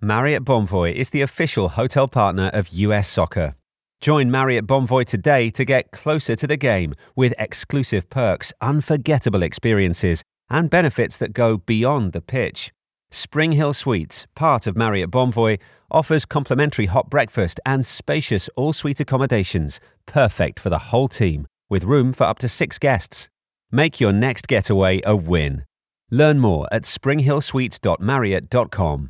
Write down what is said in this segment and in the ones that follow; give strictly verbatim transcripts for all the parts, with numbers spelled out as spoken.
Marriott Bonvoy is the official hotel partner of U S Soccer. Join Marriott Bonvoy today to get closer to the game with exclusive perks, unforgettable experiences, and benefits that go beyond the pitch. Spring Hill Suites, part of Marriott Bonvoy, offers complimentary hot breakfast and spacious all-suite accommodations, perfect for the whole team, with room for up to six guests. Make your next getaway a win. Learn more at spring hill suites dot marriott dot com.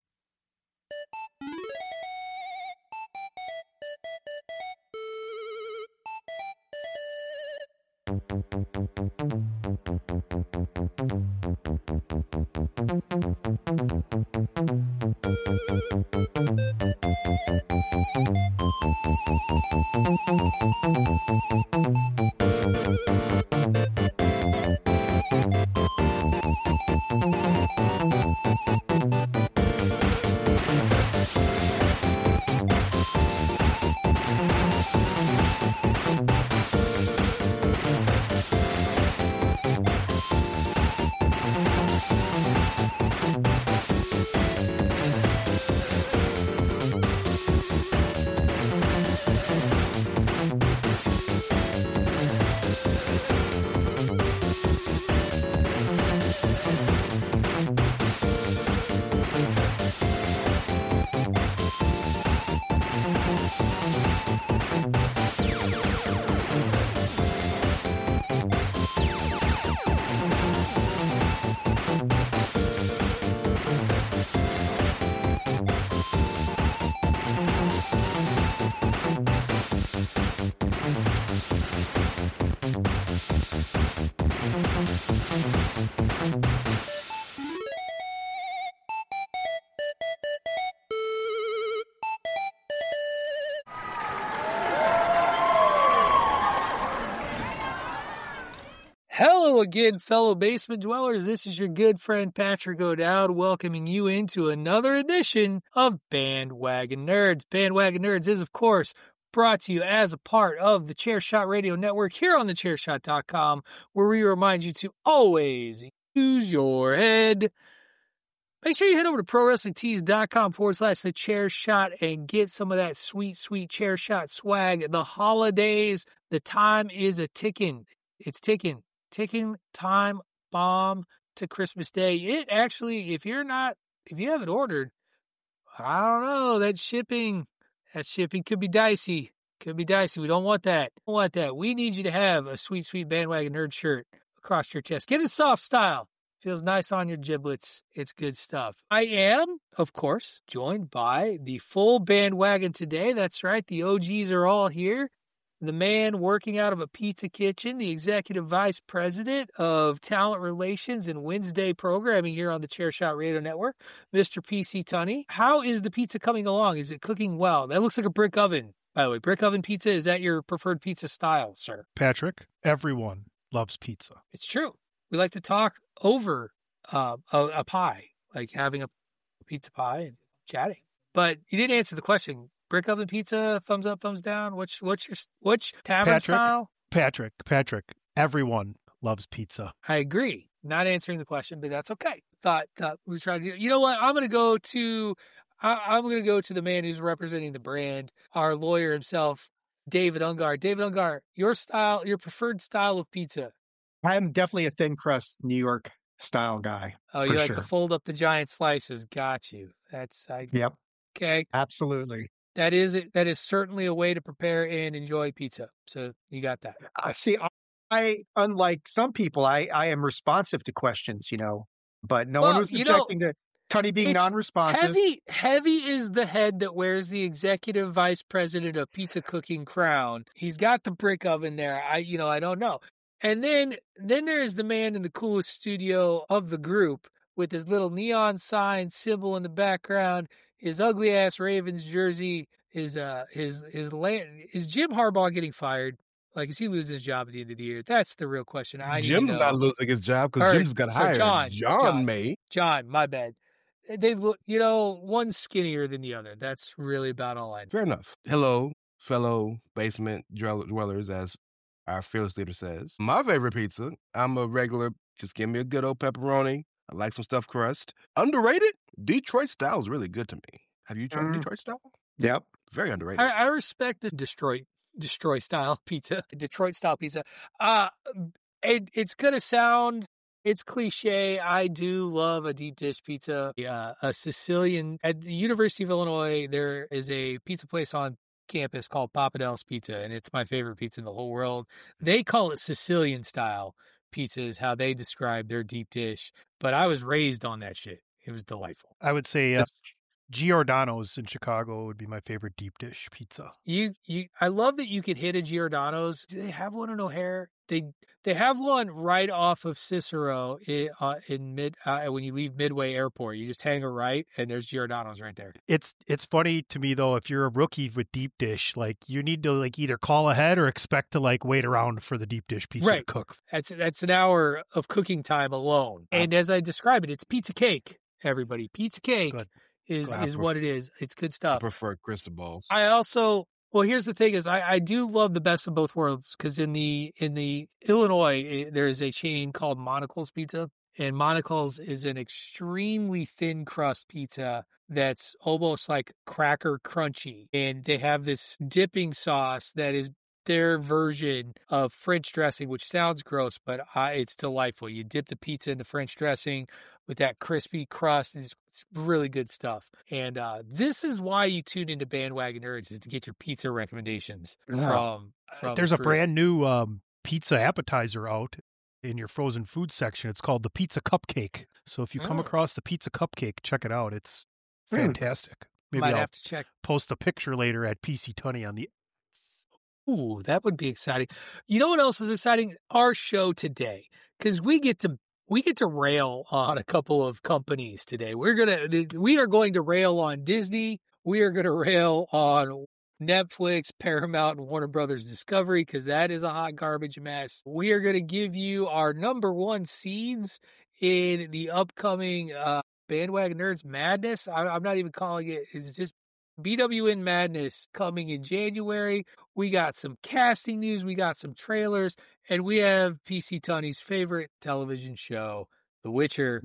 Hello again, fellow basement dwellers. This is your good friend Patrick O'Dowd welcoming you into another edition of Bandwagon Nerds. Bandwagon Nerds is, of course, brought to you as a part of the Chairshot Radio Network here on the chairshot dot com, where we remind you to always use your head. Make sure you head over to pro wrestling tees dot com forward slash the chair shot and get some of that sweet, sweet chair shot swag. The holidays, the time is a ticking. It's ticking. Ticking time bomb to Christmas Day. It actually, if you're not, if you haven't ordered, I don't know, that shipping, that shipping could be dicey. Could be dicey. We don't want that. We don't want that. We need you to have a sweet, sweet Bandwagon Nerd shirt across your chest. Get it soft style. Feels nice on your giblets. It's good stuff. I am, of course, joined by the full bandwagon today. That's right. The O Gs are all here. The man working out of a pizza kitchen, the executive vice president of talent relations and Wednesday programming here on the Chairshot Radio Network, Mister P C Tunney. How is the pizza coming along? Is it cooking well? That looks like a brick oven, by the way. Brick oven pizza, is that your preferred pizza style, sir? Patrick, everyone loves pizza. It's true. We like to talk over uh, a, a pie, like having a pizza pie and chatting. But you didn't answer the question. Brick oven pizza, thumbs up, thumbs down. What's what's your which tavern Patrick, style? Patrick, Patrick, everyone loves pizza. I agree. Not answering the question, but that's okay. Thought thought we were trying to do. You know what? I'm going to go to. I, I'm going to go to the man who's representing the brand, our lawyer himself, David Ungar. David Ungar, your style, your preferred style of pizza. I'm definitely a thin crust New York style guy. Oh, you like sure. to fold up the giant slices? Got you. That's I. Yep. Okay. Absolutely. That is it. That is certainly a way to prepare and enjoy pizza. So you got that. Uh, see, I, I, unlike some people, I, I am responsive to questions, you know, but no well, one was objecting you know, to Tunney being non-responsive. Heavy, heavy is the head that wears the executive vice president of pizza cooking crown. He's got the brick oven there. I, you know, I don't know. And then, then there's the man in the coolest studio of the group with his little neon sign symbol in the background. His ugly ass Ravens jersey, his uh, his his land, is Jim Harbaugh getting fired? Like, is he losing his job at the end of the year? That's the real question. I Jim's need to know. not losing his job because Jim's got so hired. John, John, John may. John, my bad. They look, you know, one's skinnier than the other. That's really about all I know. Fair enough. Hello, fellow basement dwellers, as our fearless leader says. My favorite pizza. I'm a regular. Just give me a good old pepperoni. I like some stuffed crust. Underrated? Detroit style is really good to me. Have you tried Mm. Detroit style? Yep. Very underrated. I, I respect the Detroit Detroit style pizza, Detroit style pizza. Uh, it, it's gonna sound, it's cliche. I do love a deep dish pizza. Yeah, a Sicilian at the University of Illinois. There is a pizza place on campus called Papadel's Pizza, and it's my favorite pizza in the whole world. They call it Sicilian style pizza, is how they describe their deep dish. But I was raised on that shit. It was delightful. I would say uh, Giordano's in Chicago would be my favorite deep dish pizza. You, you, I love that you could hit a Giordano's. Do they have one in O'Hare? They, they have one right off of Cicero in, uh, in mid uh, when you leave Midway Airport. You just hang a right, and there's Giordano's right there. It's it's funny to me though, if you're a rookie with deep dish, like you need to like either call ahead or expect to like wait around for the deep dish pizza Right. to cook. That's that's an hour of cooking time alone. And as I describe it, it's pizza cake. Everybody, pizza cake Good. is I is pref- what it is. It's good I stuff. prefer Cristobal's. I also, well, here's the thing: is I, I do love the best of both worlds, because in the in the Illinois eh, there is a chain called Monocle's Pizza, and Monocle's is an extremely thin crust pizza that's almost like cracker crunchy, and they have this dipping sauce that is their version of French dressing, which sounds gross, but uh, it's delightful. You dip the pizza in the French dressing with that crispy crust. It's, it's really good stuff. And uh, this is why you tune into Bandwagon Nerds, is to get your pizza recommendations from, from There's a crew. brand new um, pizza appetizer out in your frozen food section. It's called the Pizza Cupcake. So if you come Oh. across the Pizza Cupcake, check it out. It's Hmm. fantastic. Maybe Might I'll have to check. post a picture later at P C Tunney on the. Ooh, that would be exciting. You know what else is exciting? Our show today, because we get to we get to rail on a couple of companies today. We're gonna we are going to rail on Disney. We are going to rail on Netflix, Paramount, and Warner Brothers Discovery, because that is a hot garbage mess. We are going to give you our number one seeds in the upcoming uh, Bandwagon Nerds Madness. I, I'm not even calling it. It's just B W N Madness coming in January. We got some casting news, we got some trailers, and we have P C Tunney's favorite television show, The Witcher,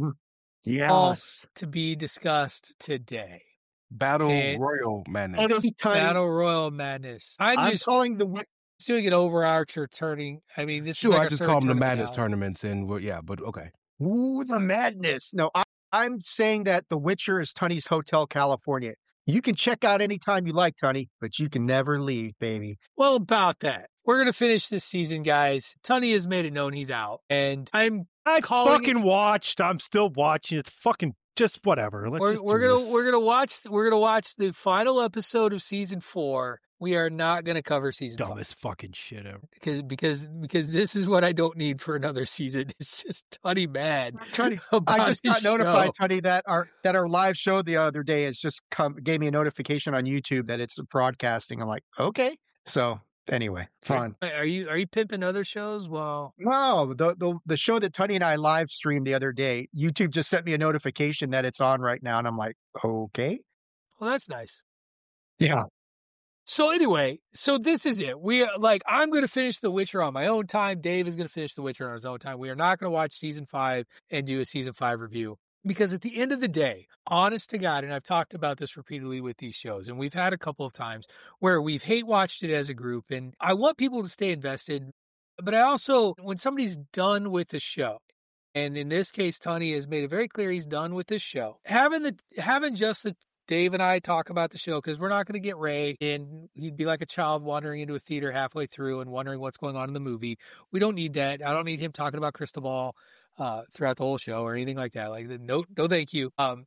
Yes. to be discussed today. Battle And- Royal Madness. Every time Battle Royal Madness. I'm, I'm just calling the wi- doing an overarcher turning. I mean, this Sure, is like I our just third call them the tournament Madness now. tournaments, and well, yeah, but okay. Ooh, the madness. No, I, I'm saying that The Witcher is Tunney's Hotel California. You can check out anytime you like, Tunney, but you can never leave, baby. Well, about that, we're gonna finish this season, guys. Tunney has made it known he's out, and I'm I calling fucking watched. I'm still watching. It's fucking just whatever. Let's we're, just we're do gonna this. we're gonna watch we're gonna watch the final episode of season four. We are not gonna cover season five dumbest fucking shit ever. because because because this is what I don't need for another season. It's just Tunney mad. Tunney, about I just his got notified, show. Tunney, that our that our live show the other day has just come gave me a notification on YouTube that it's broadcasting. I'm like, okay. So anyway, fun. Are you are you pimping other shows? Well, No, the, the the show that Tunney and I live streamed the other day, YouTube just sent me a notification that it's on right now, and I'm like, okay. well, that's nice. Yeah. So anyway, so this is it. We are like, I'm going to finish The Witcher on my own time. Dave is going to finish The Witcher on his own time. We are not going to watch season five and do a season five review, because at the end of the day, honest to God, and I've talked about this repeatedly with these shows, and we've had a couple of times where we've hate watched it as a group, and I want people to stay invested, but I also, when somebody's done with the show, and in this case, Tunney has made it very clear he's done with this show, having the having just the Dave and I talk about the show, because we're not going to get Ray, and he'd be like a child wandering into a theater halfway through and wondering what's going on in the movie. We don't need that. I don't need him talking about Cristobal uh, throughout the whole show or anything like that. Like, no, no, thank you. Um,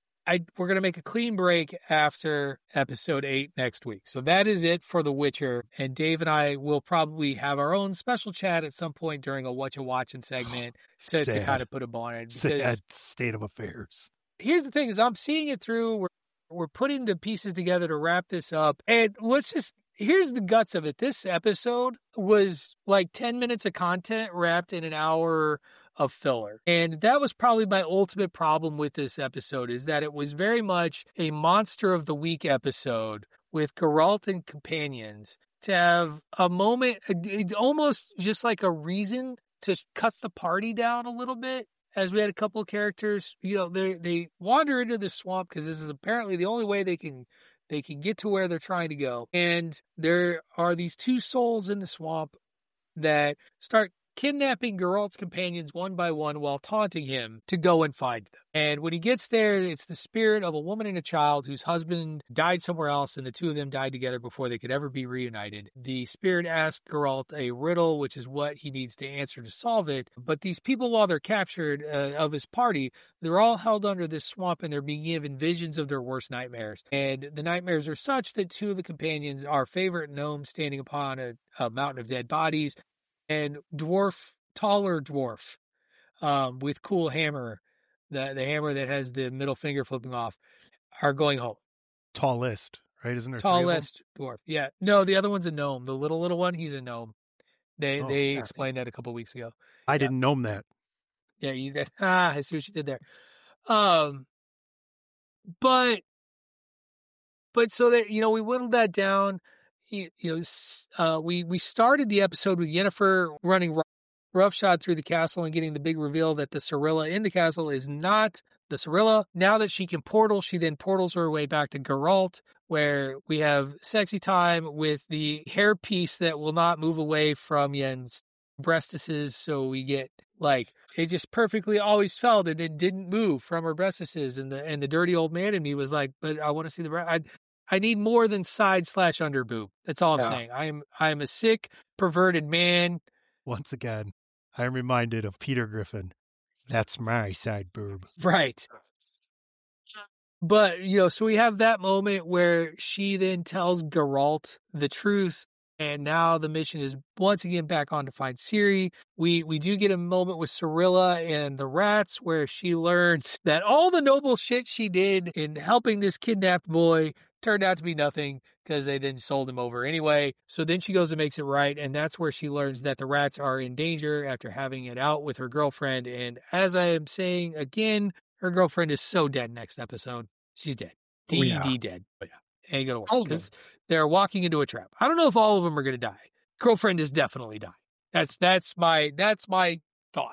I we're going to make a clean break after episode eight next week. So that is it for The Witcher. And Dave and I will probably have our own special chat at some point during a What You Watching segment to, to Sad. kind of put a ball on it. Because Sad state of affairs. here's the thing: is I'm seeing it through. We're we're putting the pieces together to wrap this up, and let's just. Here's the guts of it. This episode was like ten minutes of content wrapped in an hour of filler. And that was probably my ultimate problem with this episode, is that it was very much a Monster of the Week episode with Geralt and companions to have a moment, almost just like a reason to cut the party down a little bit. as we had a couple of characters, you know, they they wander into the swamp because this is apparently the only way they can they can get to where they're trying to go. And there are these two souls in the swamp that start kidnapping Geralt's companions one by one while taunting him to go and find them. And when he gets there, it's the spirit of a woman and a child whose husband died somewhere else, and the two of them died together before they could ever be reunited. The spirit asks Geralt a riddle, which is what he needs to answer to solve it. But these people, while they're captured uh, of his party, they're all held under this swamp, and they're being given visions of their worst nightmares. And the nightmares are such that two of the companions are favorite gnomes standing upon a, a mountain of dead bodies, and dwarf, taller dwarf, um, with cool hammer, the the hammer that has the middle finger flipping off, are going home. Tallest, right? Isn't there Tallest dwarf? Yeah. No, the other one's a gnome. The little little one, he's a gnome. They Oh, they yeah. explained that a couple weeks ago. I Yeah. didn't know that. Yeah, you did. Ah, I see what you did there. Um, but but so that you know, we whittled that down. You, you know, s- uh, we we started the episode with Yennefer running r- roughshod through the castle and getting the big reveal that the Cirilla in the castle is not the Cirilla. Now that she can portal, she then portals her way back to Geralt, where we have sexy time with the hairpiece that will not move away from Yen's breastises. So we get like it just perfectly always felt and it didn't move from her breastises, and the and the dirty old man in me was like, but I want to see the bre- I I need more than side slash under boob. That's all I'm Yeah. saying. I am I am a sick, perverted man. Once again, I'm reminded of Peter Griffin. That's my side boob. Right. But, you know, so we have that moment where she then tells Geralt the truth, and now the mission is once again back on to find Ciri. We we do get a moment with Cirilla and the rats where she learns that all the noble shit she did in helping this kidnapped boy turned out to be nothing because they then sold him over anyway. So then she goes and makes it right, and that's where she learns that the rats are in danger after having it out with her girlfriend. And as I am saying again, her girlfriend is so dead next episode. She's dead. Oh, D yeah. D dead. But yeah, ain't gonna work All of them. because they're walking into a trap. I don't know if all of them are gonna die. Girlfriend is definitely dying. That's that's my that's my thought.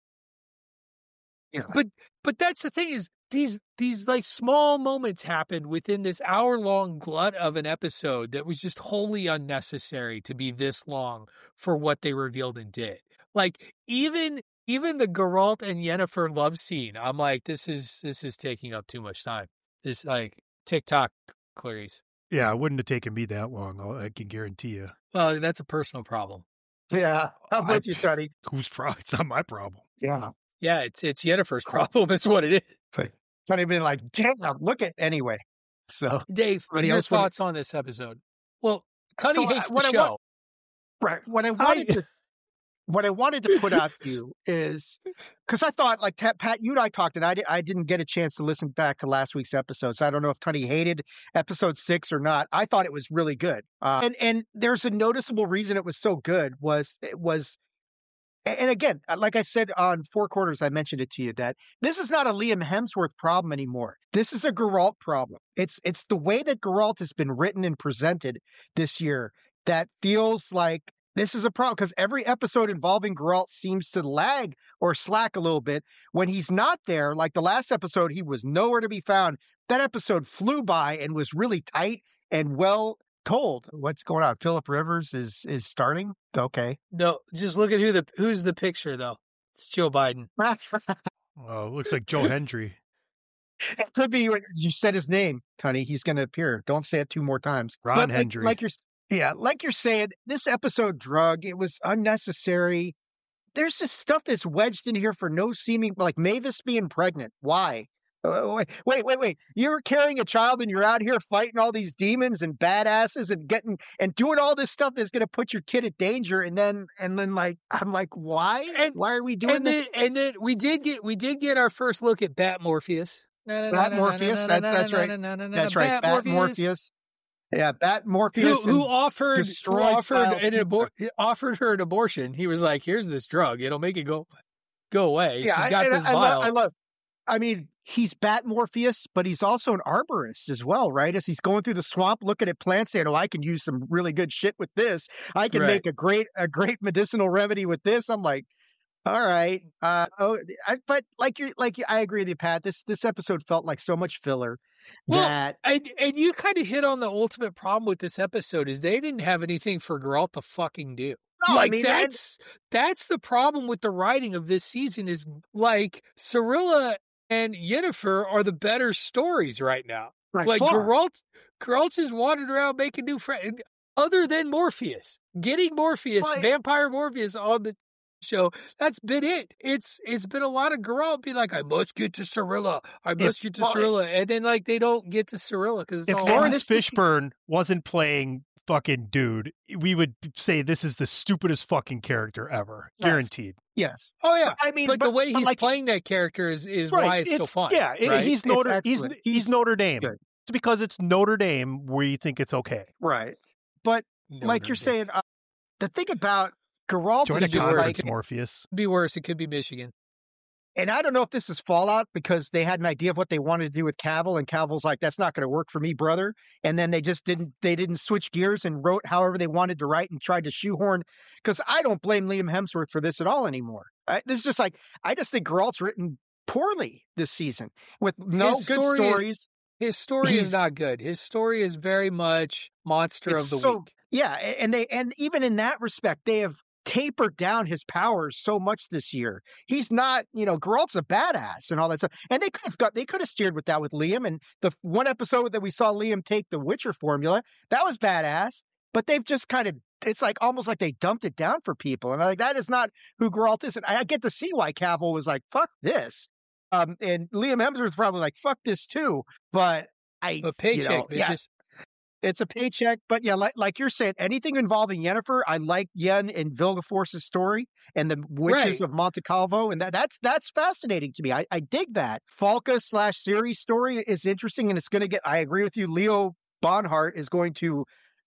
Yeah. But but that's the thing is these these like small moments happened within this hour long glut of an episode that was just wholly unnecessary to be this long for what they revealed and did. Like even even the Geralt and Yennefer love scene, I'm like, this is this is taking up too much time. This like TikTok Clarice. Yeah, it wouldn't have taken me that long. I'll- I can guarantee you. Well, that's a personal problem. Yeah. I'm I- with you, Tony. Who's problem? It's not my problem. Yeah. Yeah, it's it's Yennefer's problem. It's what it is. Tony been like, damn, look at anyway. So Dave, Anybody your else wanna- thoughts on this episode? Well, Tony So, uh, hates the what I show. want- right. What I wanted to what I wanted to put out to you is because I thought like Ta- Pat, you and I talked, and I, di- I didn't get a chance to listen back to last week's episode, so I don't know if Tony hated episode six or not. I thought it was really good, uh, and and there's a noticeable reason it was so good was it was. And again, like I said on Four Quarters, I mentioned it to you that this is not a Liam Hemsworth problem anymore. This is a Geralt problem. It's it's the way that Geralt has been written and presented this year that feels like this is a problem because every episode involving Geralt seems to lag or slack a little bit. When he's not there, like the last episode, he was nowhere to be found. That episode flew by and was really tight and well told. What's going on? Philip Rivers is is starting. Okay. No, just look at who the who's the picture though. It's Joe Biden. Oh, it looks like Joe Hendry. It could be when you said his name, Tony. He's going to appear. Don't say it two more times. Ron But like, Hendry. like you're, yeah, like you're saying, this episode drug. It was unnecessary. There's just stuff that's wedged in here for no seeming, like Mavis being pregnant. Why? Uh, Wait, wait, wait, wait. You're carrying a child and you're out here fighting all these demons and badasses and getting and doing all this stuff that's going to put your kid at danger. And then, and then, like, I'm like, why? And- why are we doing And this? then and then we did get we did get our first look at Bat Morpheus. Bat Morpheus, that- that's right. That's right. Bat Morpheus. Yeah, Bat Who, Morpheus. who and- offered who destroy offered style an abor- offered her an abortion? He was like, "Here's this drug; it'll make it go go away." yeah, She's I, got and this I, I, vial. love, I love. I mean, he's Bat Morpheus, but he's also an arborist as well, right? As he's going through the swamp, looking at plants, saying, "Oh, I can use some really good shit with this. I can Right. make a great, a great medicinal remedy with this." I'm like, All right. Uh, oh, I, but like you, like you, I agree with you, Pat. This this episode felt like so much filler Well, that and, and you kind of hit on the ultimate problem with this episode is they didn't have anything for Geralt to fucking do. no, like I mean that's that's the problem with the writing of this season is like Cirilla and Yennefer are the better stories right now. by Like far. Geralt, Geralt just wandered around making new friends. Other than Morpheus, getting Morpheus, Well, vampire Morpheus on the show, that's been it. It's it's been a lot of Geralt being like, I must get to Cirilla, I must get to well, Cirilla, and then like they don't get to Cirilla because it's If all Lawrence this is- Fishburne wasn't playing fucking dude, we would say this is the stupidest fucking character ever. Yes. Guaranteed. Yes. oh yeah. I mean, But, the way but he's like, playing that character is, is why it's, so fun. Yeah, it- right? he's It's Notre he's excellent. he's Notre Dame. Good. It's because it's Notre Dame where you think it's okay. right. But No, like no, you're no. saying, uh, the thing about Geralt Join is a just conference, like, Morpheus. Could be worse. It could be Michigan. and I don't know if this is Fallout because they had an idea of what they wanted to do with Cavill, and Cavill's like, "That's not going to work for me, brother." And then they just didn't. They didn't switch gears and wrote however they wanted to write and tried to shoehorn. Because I don't blame Liam Hemsworth for this at all anymore. I, this is just like I just think Geralt's written poorly this season with no His good story is- stories. His story He's- is not good. His story is very much monster It's of the so- week. Yeah, a- and they and even in that respect, they have tapered down his powers so much this year. He's not, you know, Geralt's a badass and all that stuff. And they could have got they could have steered with that with Liam. And the one episode that we saw Liam take the Witcher formula, that was badass. But they've just kind of it's like almost like they dumped it down for people. And I'm like, that is not who Geralt is. And I, I get to see why Cavill was like, fuck this. Um, and Liam Hemsworth's probably like, fuck this too. But I A paycheck, you know, yeah, bitches. it's a paycheck, but yeah, like like you're saying, anything involving Yennefer, I like Yen and Vilgeforce's story and the witches Right. of Monte Calvo, and that that's that's fascinating to me. I, I dig that. Falca slash Ciri's story is interesting, and it's going to get. I agree with you. Leo Bonhart is going to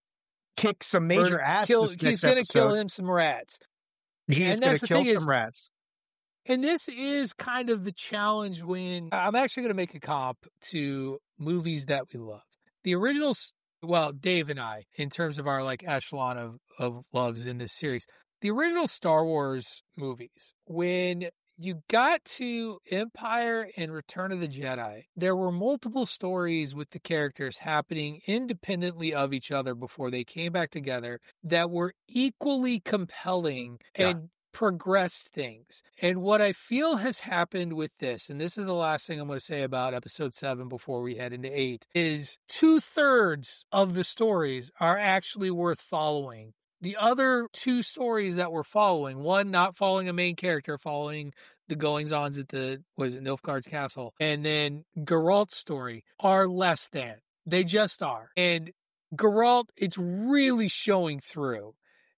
kick some major Or ass. kill- this he's next going to kill episode. him some rats. He's and going that's to the kill thing some is- rats. And this is kind of the challenge when I'm actually going to make a comp to movies that we love. The original, s- well, Dave and I, in terms of our like echelon of, of loves in this series, the original Star Wars movies, when you got to Empire and Return of the Jedi, there were multiple stories with the characters happening independently of each other before they came back together that were equally compelling Yeah. and progressed things. And what I feel has happened with this, and this is the last thing I'm going to say about episode seven before we head into eight, is two thirds of the stories are actually worth following. The other two stories that we're following, one not following a main character, following the goings-ons at the, was it Nilfgaard's castle, and then Geralt's story are less than. They just are. And Geralt, it's really showing through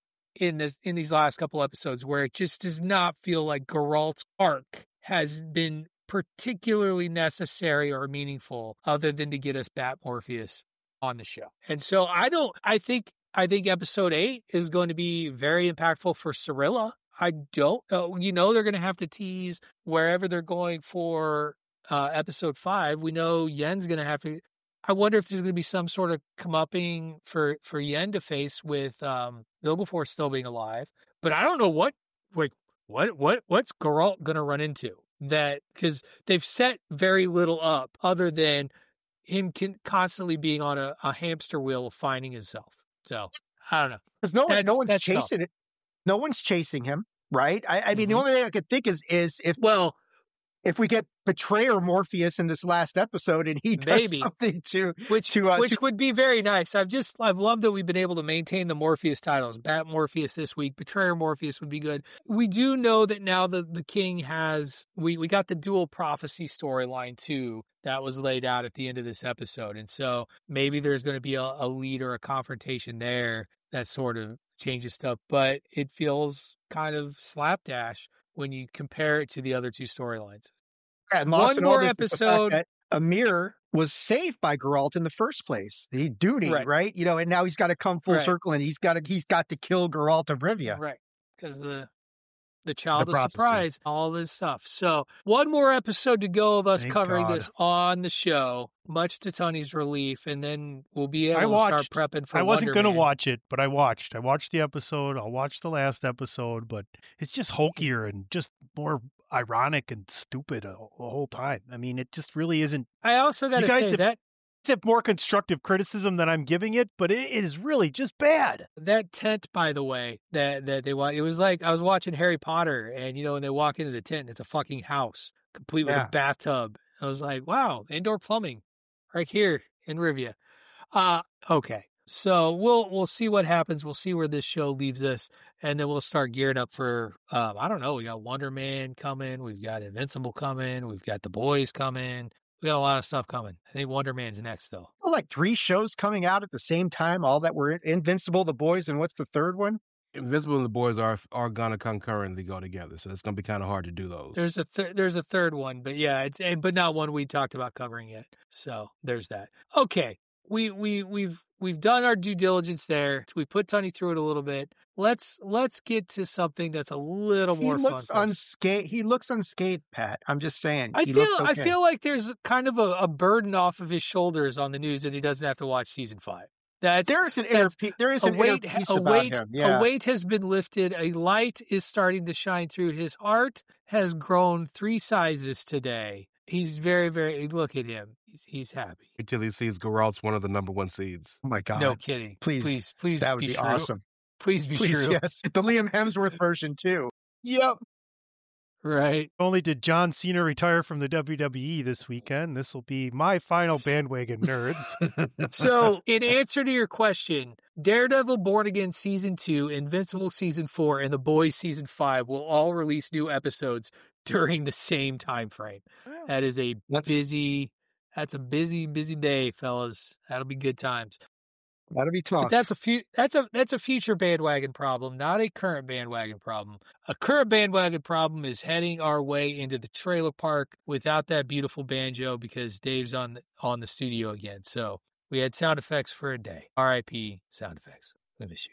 in this in these last couple episodes where it just does not feel like Geralt's arc has been particularly necessary or meaningful other than to get us Bat Morpheus on the show. And so I don't I think I think episode eight is going to be very impactful for Cirilla. I don't know. You know they're going to have to tease wherever they're going for uh, episode five. We know Yen's going to have to I wonder if there's going to be some sort of comeupping for, for Yen to face with um, Vilgeforce still being alive. But I don't know what, like, what, what, what's Geralt going to run into that, because they've set very little up other than him can, constantly being on a, a hamster wheel of finding himself. So I don't know. Because no one, That's- no one's that's tough. chasing it. No one's chasing him, right? I, I mean, the Mhm. only thing I could think is is if Well, if we get Betrayer Morpheus in this last episode and he does Maybe. something to which to, uh, which to- would be very nice. I've just I've loved that we've been able to maintain the Morpheus titles. Bat Morpheus this week, Betrayer Morpheus would be good. We do know that now the the king has we we got the dual prophecy storyline too that was laid out at the end of this episode, and so maybe there's going to be a, a lead or a confrontation there that sort of changes stuff. But it feels kind of slapdash when you compare it to the other two storylines. and one lost in all more this was the fact episode. that Amir was saved by Geralt in the first place. The duty, Right. right? You know, and now he's got to come full Right. circle and he's got to he's got to kill Geralt of Rivia. Right, because the The Child The of prophecy. Surprise, all this stuff. So one more episode to go of us Thank covering God. this on the show, much to Tony's relief, and then we'll be I able watched. to start prepping for I wasn't Wonder going to Man. watch it, but I watched. I watched the episode. I'll watch the last episode, but it's just hokier and just more ironic and stupid the whole time. I mean, it just really isn't. I also got to You guys say have- that It's have more constructive criticism than I'm giving it, but it, it is really just bad. that tent, by the way, that that they want, it was like I was watching Harry Potter, and you know when they walk into the tent, it's a fucking house, complete with Yeah. a bathtub. I was like, wow, indoor plumbing, right here in Rivia. Uh, okay, so we'll we'll see what happens. We'll see where this show leaves us, and then we'll start gearing up for. Um, I don't know. We got Wonder Man coming. We've got Invincible coming. We've got The Boys coming. We got a lot of stuff coming. I think Wonder Man's next, though. Well, like three shows coming out at the same time, all that were Invincible, The Boys, and what's the third one? Invincible and the boys are are gonna concurrently go together, so it's gonna be kind of hard to do those. There's a th- there's a third one, but yeah, it's and but not one we talked about covering yet. So there's that. Okay, we we we've we've done our due diligence there. We put Tony through it a little bit. Let's let's get to something that's a little He more looks fun. first. unscathed. He looks unscathed, Pat. I'm just saying. I he feel looks I okay. feel like there's kind of a, a burden off of his shoulders on the news that he doesn't have to watch season five. That's there is an inner that's- pe- there is a an inner weight, piece a about weight, him. Yeah. a weight has been lifted. A light is starting to shine through. His art has grown three sizes today. He's very, very. Look at him. He's, he's happy. Until he sees Geralt's one of the number one seeds. Oh my God. No kidding. Please. please, please, that would be, be, true. awesome. Please be Please, true. yes. The Liam Hemsworth version too. Yep. Right. Only did John Cena retire from the W W E this weekend. This will be my final bandwagon nerds. So, in answer to your question, Daredevil Born Again Season two, Invincible Season four, and The Boys Season five will all release new episodes during the same time frame. That is a That's- busy, that's a busy, busy day, fellas. That'll be good times. That'll be tough. But that's a fu- that's a that's a future bandwagon problem, not a current bandwagon problem. A current bandwagon problem is heading our way into the trailer park without that beautiful banjo because Dave's on the, on the studio again. So we had sound effects for a day. R I P sound effects. We miss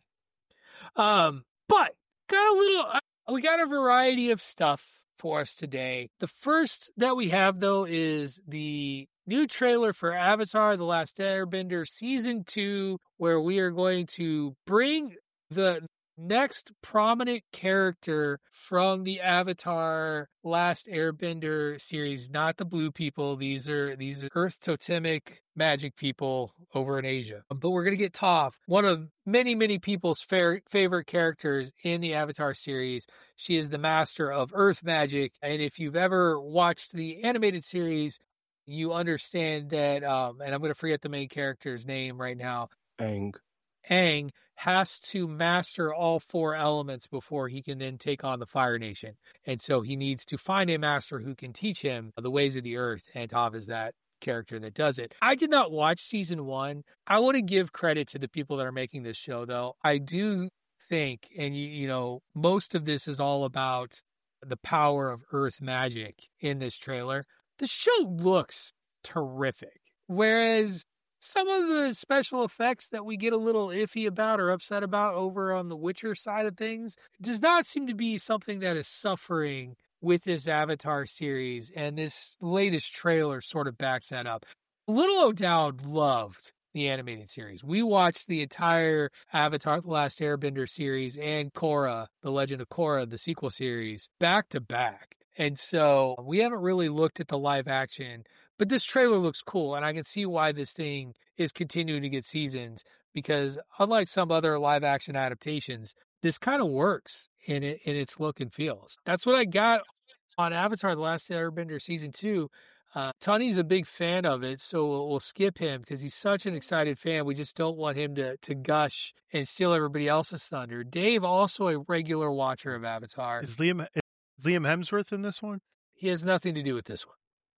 you. Um, but got a little. Uh, we got a variety of stuff for us today. The first that we have though is the new trailer for Avatar: The Last Airbender Season two, where we are going to bring the next prominent character from the Avatar Last Airbender series, not the blue people. These are these are Earth totemic magic people over in Asia. But we're going to get Toph, one of many, many people's fair, favorite characters in the Avatar series. She is the master of Earth magic. And if you've ever watched the animated series, you understand that, um, and I'm going to forget the main character's name right now, Aang. Aang has to master all four elements before he can then take on the Fire Nation. And so he needs to find a master who can teach him the ways of the earth. And Toph is that character that does it. I did not watch season one. I want to give credit to the people that are making this show, though. I do think, and you, you know, most of this is all about the power of earth magic in this trailer. The show looks terrific. Whereas some of the special effects that we get a little iffy about or upset about over on the Witcher side of things does not seem to be something that is suffering with this Avatar series, and this latest trailer sort of backs that up. Little O'Dowd loved the animated series. We watched the entire Avatar: The Last Airbender series and Korra, The Legend of Korra, the sequel series, back to back. And so we haven't really looked at the live action, but this trailer looks cool, and I can see why this thing is continuing to get seasons, because unlike some other live action adaptations, this kind of works in it, in its look and feels. That's what I got on Avatar: The Last Airbender Season two. Uh, Tony's a big fan of it, so we'll, we'll skip him because he's such an excited fan. We just don't want him to, to gush and steal everybody else's thunder. Dave, also a regular watcher of Avatar. Is Liam is Liam Hemsworth in this one? He has nothing to do with this one.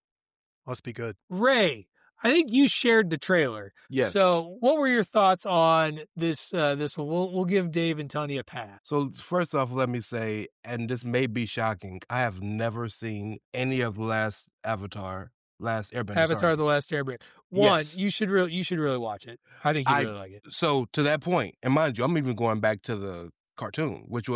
Must be good. Ray, I think you shared the trailer. Yes. So what were your thoughts on this uh, this one? We'll, we'll give Dave and Tony a pass. So first off, let me say, and this may be shocking, I have never seen any of the last Avatar, last Airbender. Avatar: sorry. The Last Airbender. One, Yes. you should really you should really watch it. I think you I- really like it. So to that point, and mind you, I'm even going back to the cartoon, which was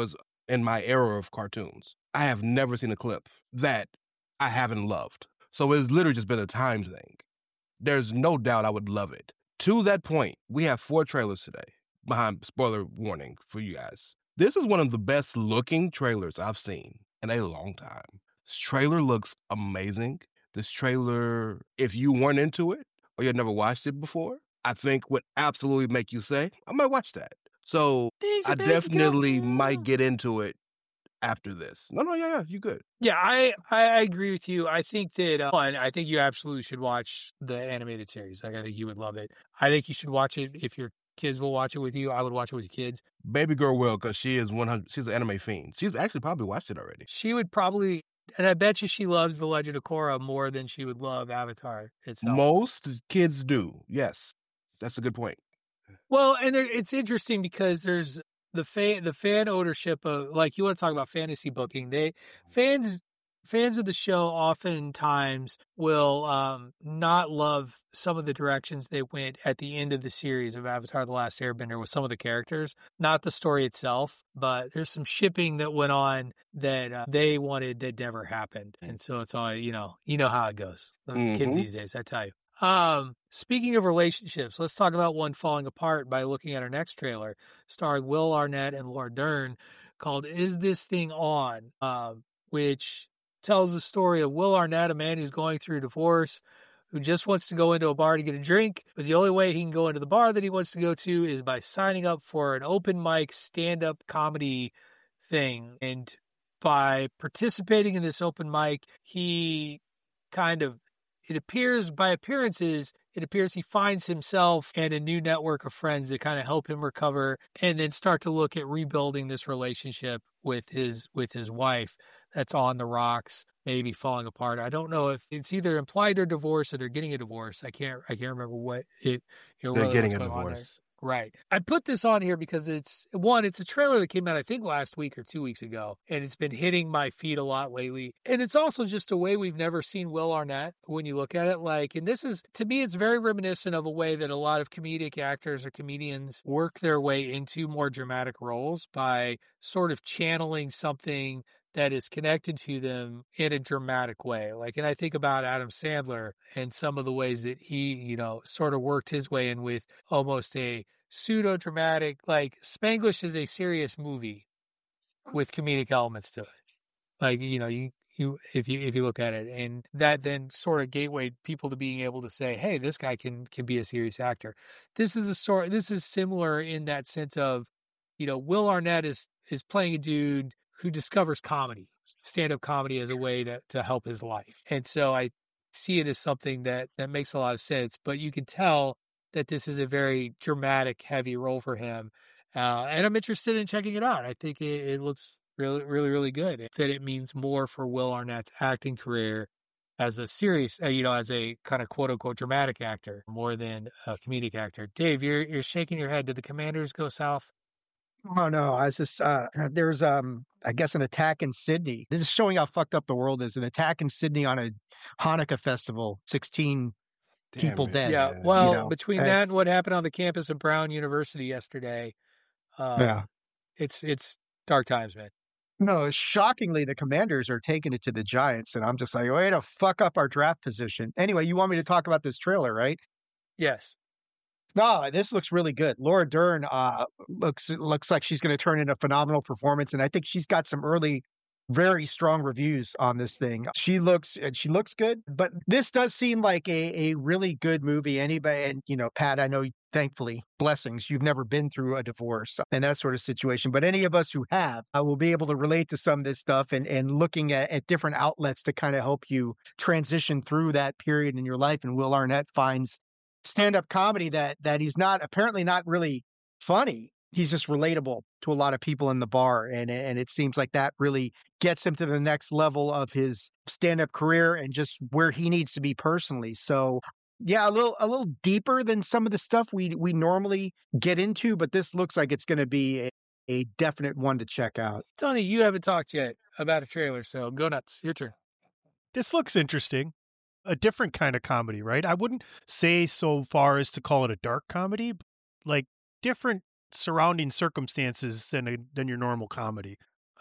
in my era of cartoons. I have never seen a clip that I haven't loved. So it's literally just been a time thing. There's no doubt I would love it. To that point, we have four trailers today. Behind spoiler warning for you guys. This is one of the best looking trailers I've seen in a long time. This trailer looks amazing. This trailer, if you weren't into it or you had never watched it before, I think would absolutely make you say, I might watch that. So Things I that make you go, definitely "Yeah." might get into it after this. No, no, yeah, yeah, you good. Yeah, I, I I agree with you. I think that uh, one, I think you absolutely should watch the animated series. Like, I think you would love it. I think you should watch it if your kids will watch it with you. I would watch it with your kids. Baby girl will, because she is one hundred. She's an anime fiend. She's actually probably watched it already. She would probably, and I bet you she loves The Legend of Korra more than she would love Avatar itself. Most kids do. Yes, that's a good point. Well, and there, it's interesting because there's the fan, the fan ownership of, like, you want to talk about fantasy booking. They fans, fans of the show oftentimes will um, not love some of the directions they went at the end of the series of Avatar: The Last Airbender with some of the characters, not the story itself, but there's some shipping that went on that uh, they wanted that never happened, and so it's all you know. You know how it goes. The Mhm. kids these days, I tell you. Um, speaking of relationships, let's talk about one falling apart by looking at our next trailer, starring Will Arnett and Laura Dern, called "Is This Thing On?" Uh, which tells the story of Will Arnett, a man who's going through a divorce, who just wants to go into a bar to get a drink, but the only way he can go into the bar that he wants to go to is by signing up for an open mic stand-up comedy thing. And by participating in this open mic, he kind of It appears, by appearances, it appears he finds himself and a new network of friends that kind of help him recover and then start to look at rebuilding this relationship with his with his wife that's on the rocks, maybe falling apart. I don't know if it's either implied they're divorced or they're getting a divorce. I can't I can't remember what it you know They're really getting what's a going on there. divorce. Right. I put this on here because it's, one, it's a trailer that came out, I think, last week or two weeks ago, and it's been hitting my feed a lot lately. And it's also just a way we've never seen Will Arnett when you look at it. Like, and this is, to me, it's very reminiscent of a way that a lot of comedic actors or comedians work their way into more dramatic roles by sort of channeling something that is connected to them in a dramatic way. Like, and I think about Adam Sandler and some of the ways that he, you know, sort of worked his way in with almost a pseudo dramatic, like Spanglish is a serious movie with comedic elements to it. Like, you know, you, you, if you, if you look at it, and that then sort of gatewayed people to being able to say, hey, this guy can, can be a serious actor. This is the sort, this is similar in that sense of, you know, Will Arnett is, is playing a dude who discovers comedy, stand-up comedy as a way to, to help his life. And so I see it as something that, that makes a lot of sense, but you can tell that this is a very dramatic, heavy role for him. Uh, and I'm interested in checking it out. I think it, it looks really, really, really good. That it means more for Will Arnett's acting career as a serious, uh, you know, as a kind of quote unquote dramatic actor more than a comedic actor. Dave, you're, you're shaking your head. Did the Commanders go south? Oh no, I was just uh there's um I guess an attack in Sydney. This is showing how fucked up the world is. An attack in Sydney on a Hanukkah festival, sixteen Damn people it, dead. Yeah. man. Well, you know, between and- that and what happened on the campus of Brown University yesterday, um, Yeah. it's it's dark times, man. No, shockingly, the Commanders are taking it to the Giants, and I'm just like, way to fuck up our draft position. Anyway, you want me to talk about this trailer, right? Yes. No, this looks really good. Laura Dern uh, looks looks like she's going to turn in a phenomenal performance, and I think she's got some early, very strong reviews on this thing. She looks and she looks good, but this does seem like a a really good movie. Anybody, and you know, Pat, I know, thankfully, blessings, you've never been through a divorce and that sort of situation, but any of us who have, I will be able to relate to some of this stuff and and looking at, at different outlets to kind of help you transition through that period in your life. And Will Arnett finds stand-up comedy that that he's not apparently not really funny. He's just relatable to a lot of people in the bar, and and it seems like that really gets him to the next level of his stand-up career and just where he needs to be personally. So yeah, a little a little deeper than some of the stuff we we normally get into, but this looks like it's going to be a, a definite one to check out. Tony, you haven't talked yet about a trailer, so go nuts. Your turn. This looks interesting. A different kind of comedy, right? I wouldn't say so far as to call it a dark comedy, but like different surrounding circumstances than a, than your normal comedy.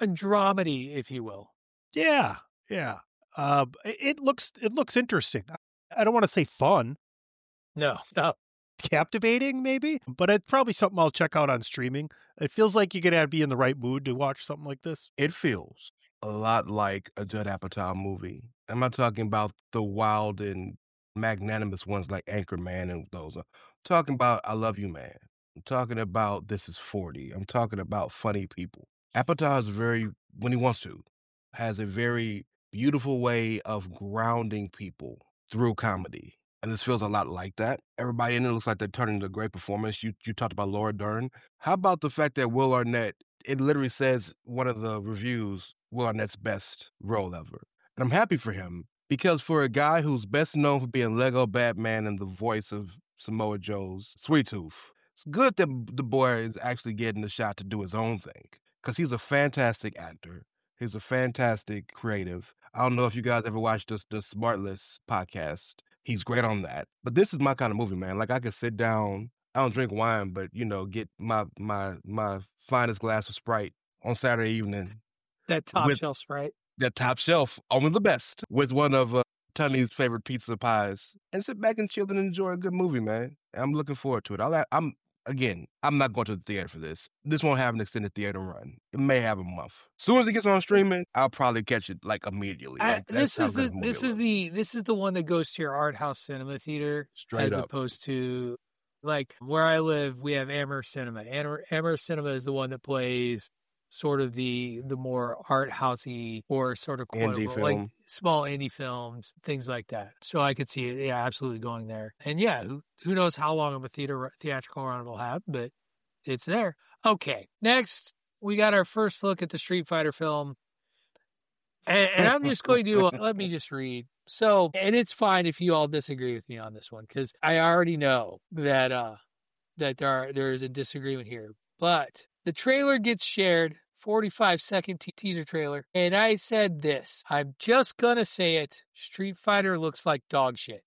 a dramedy, if you will. Yeah, yeah. Uh, it, it looks it looks interesting. I don't want to say fun. No, no. Captivating, maybe, but it's probably something I'll check out on streaming. It feels like you're gonna be in the right mood to watch something like this. It feels a lot like a Judd Apatow movie. I'm not talking about the wild and magnanimous ones like Anchorman and those. I'm talking about I Love You, Man. I'm talking about This Is forty. I'm talking about funny people. Apatow is very, when he wants to, has a very beautiful way of grounding people through comedy. And this feels a lot like that. Everybody in it looks like they're turning into a great performance. You you talked about Laura Dern. How about the fact that Will Arnett, it literally says one of the reviews, Will Arnett's best role ever. And I'm happy for him because for a guy who's best known for being Lego Batman and the voice of Samoa Joe's Sweet Tooth, it's good that the boy is actually getting a shot to do his own thing because he's a fantastic actor. He's a fantastic creative. I don't know if you guys ever watched this, the Smartless podcast. He's great on that. But this is my kind of movie, man. Like I could sit down. I don't drink wine, but you know, get my my my finest glass of Sprite on Saturday evening. That top shelf Sprite. That top shelf, only the best, with one of uh, Tony's favorite pizza pies, and sit back and chill and enjoy a good movie, man. I'm looking forward to it. I'll, I'm again, I'm not going to the theater for this. This won't have an extended theater run. It may have a month. As soon as it gets on streaming, I'll probably catch it like immediately. I, Like, this that's is how the good a this movie is it the this is the one that goes to your art house cinema theater Straight as up. opposed to like where I live. We have Amherst Cinema. Amher- Amherst Cinema is the one that plays sort of the the more art housey or sort of quote Indie unquote, like film. small indie films, things like that. So I could see it, yeah, absolutely going there. And yeah, who who knows how long of a theater theatrical run it'll have, but it's there. Okay, next we got our first look at the Street Fighter film, and, and I'm just going to uh, let me just read. So, and it's fine if you all disagree with me on this one because I already know that uh that there are, there is a disagreement here. But the trailer gets shared, forty-five second te- teaser trailer, and I said this. I'm just gonna say it. Street Fighter looks like dog shit.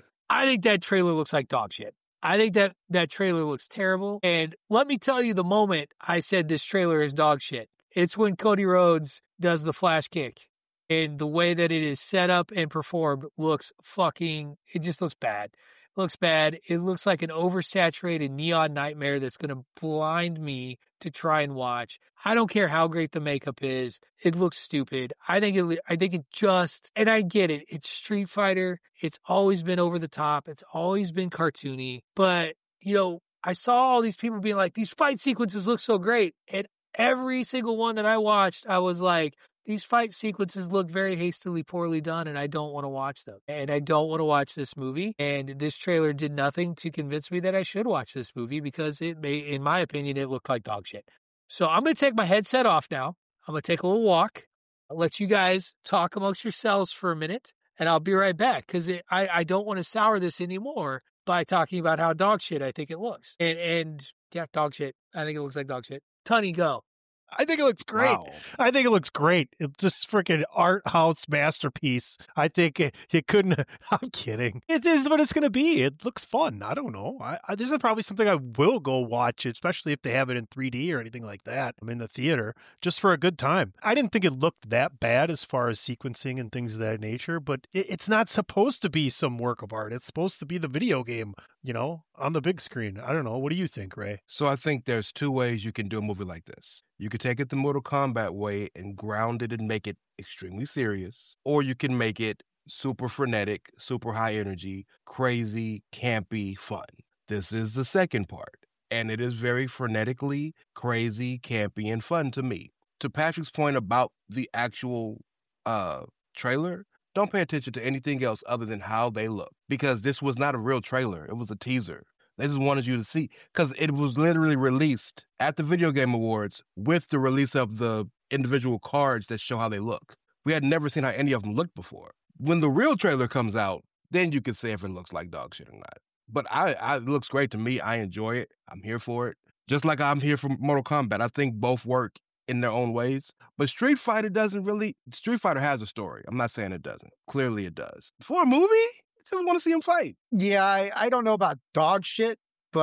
I think that trailer looks like dog shit. I think that that trailer looks terrible. And let me tell you the moment I said this trailer is dog shit. It's when Cody Rhodes does the flash kick. And the way that it is set up and performed looks fucking, it just looks bad. It looks bad. It looks like an oversaturated neon nightmare that's going to blind me to try and watch. I don't care how great the makeup is. It looks stupid. I think it, I think it just, and I get it. It's Street Fighter. It's always been over the top. It's always been cartoony. But, you know, I saw all these people being like, these fight sequences look so great. And every single one that I watched, I was like, these fight sequences look very hastily, poorly done, and I don't want to watch them. And I don't want to watch this movie. And this trailer did nothing to convince me that I should watch this movie because it may, in my opinion, it looked like dog shit. So I'm going to take my headset off now. I'm going to take a little walk. I'll let you guys talk amongst yourselves for a minute, and I'll be right back because I, I don't want to sour this anymore by talking about how dog shit I think it looks. And, and yeah, dog shit. I think it looks like dog shit. Tunny, go. I think it looks great. Wow. I think it looks great. It's just freaking art house masterpiece. I think it, it couldn't. I'm kidding. It is what it's going to be. It looks fun. I don't know. I, I, this is probably something I will go watch, especially if they have it in three D or anything like that. I'm in the theater just for a good time. I didn't think it looked that bad as far as sequencing and things of that nature, but it, it's not supposed to be some work of art. It's supposed to be the video game, you know, on the big screen. I don't know. What do you think, Ray? So I think there's two ways you can do a movie like this. You could take it the Mortal Kombat way and ground it and make it extremely serious, or you can make it super frenetic, super high energy, crazy, campy, fun. This is the second part, and it is very frenetically crazy, campy, and fun to me. To Patrick's point about the actual uh, trailer, don't pay attention to anything else other than how they look, because this was not a real trailer. It was a teaser. They just wanted you to see, because it was literally released at the Video Game Awards with the release of the individual cards that show how they look. We had never seen how any of them looked before. When the real trailer comes out, then you can say if it looks like dog shit or not. But I, I it looks great to me. I enjoy it. I'm here for it. Just like I'm here for Mortal Kombat. I think both work in their own ways. But Street Fighter doesn't really... Street Fighter has a story. I'm not saying it doesn't. Clearly it does. For a movie... just want to see him fight. Yeah, I, I don't know about dog shit, but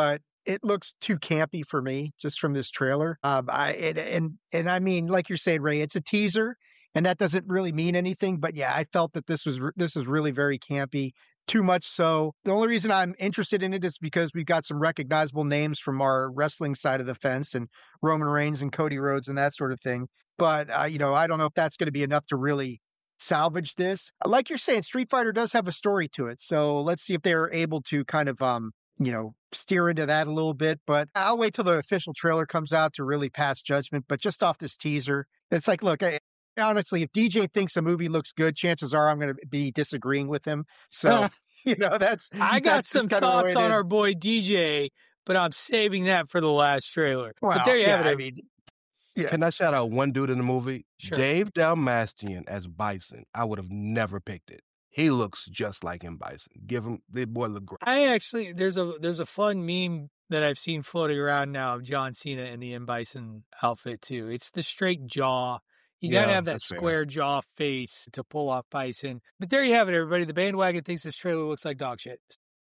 it looks too campy for me just from this trailer. Um, I and, and and I mean, like you're saying, Ray, it's a teaser, and that doesn't really mean anything. But yeah, I felt that this was this is really very campy. Too much so. The only reason I'm interested in it is because we've got some recognizable names from our wrestling side of the fence, and Roman Reigns and Cody Rhodes and that sort of thing. But uh, you know, I don't know if that's going to be enough to really salvage this. Like you're saying, Street Fighter does have a story to it. So let's see if they're able to kind of um, you know, steer into that a little bit. But I'll wait till the official trailer comes out to really pass judgment. But just off this teaser, it's like, look, I, honestly, if D J thinks a movie looks good, chances are I'm going to be disagreeing with him. So, you know, that's I got that's some thoughts on our boy D J, but I'm saving that for the last trailer. Well, but there you yeah, have it. I mean, yeah. Can I shout out one dude in the movie? Sure. Dave Dalmastian as Bison. I would have never picked it. He looks just like him, Bison. Give him the boy look great. I actually there's a there's a fun meme that I've seen floating around now of John Cena in the M Bison outfit too. It's the straight jaw. You got to Yeah, have that that's fair. square jaw face to pull off Bison. But there you have it, everybody. The bandwagon thinks this trailer looks like dog shit.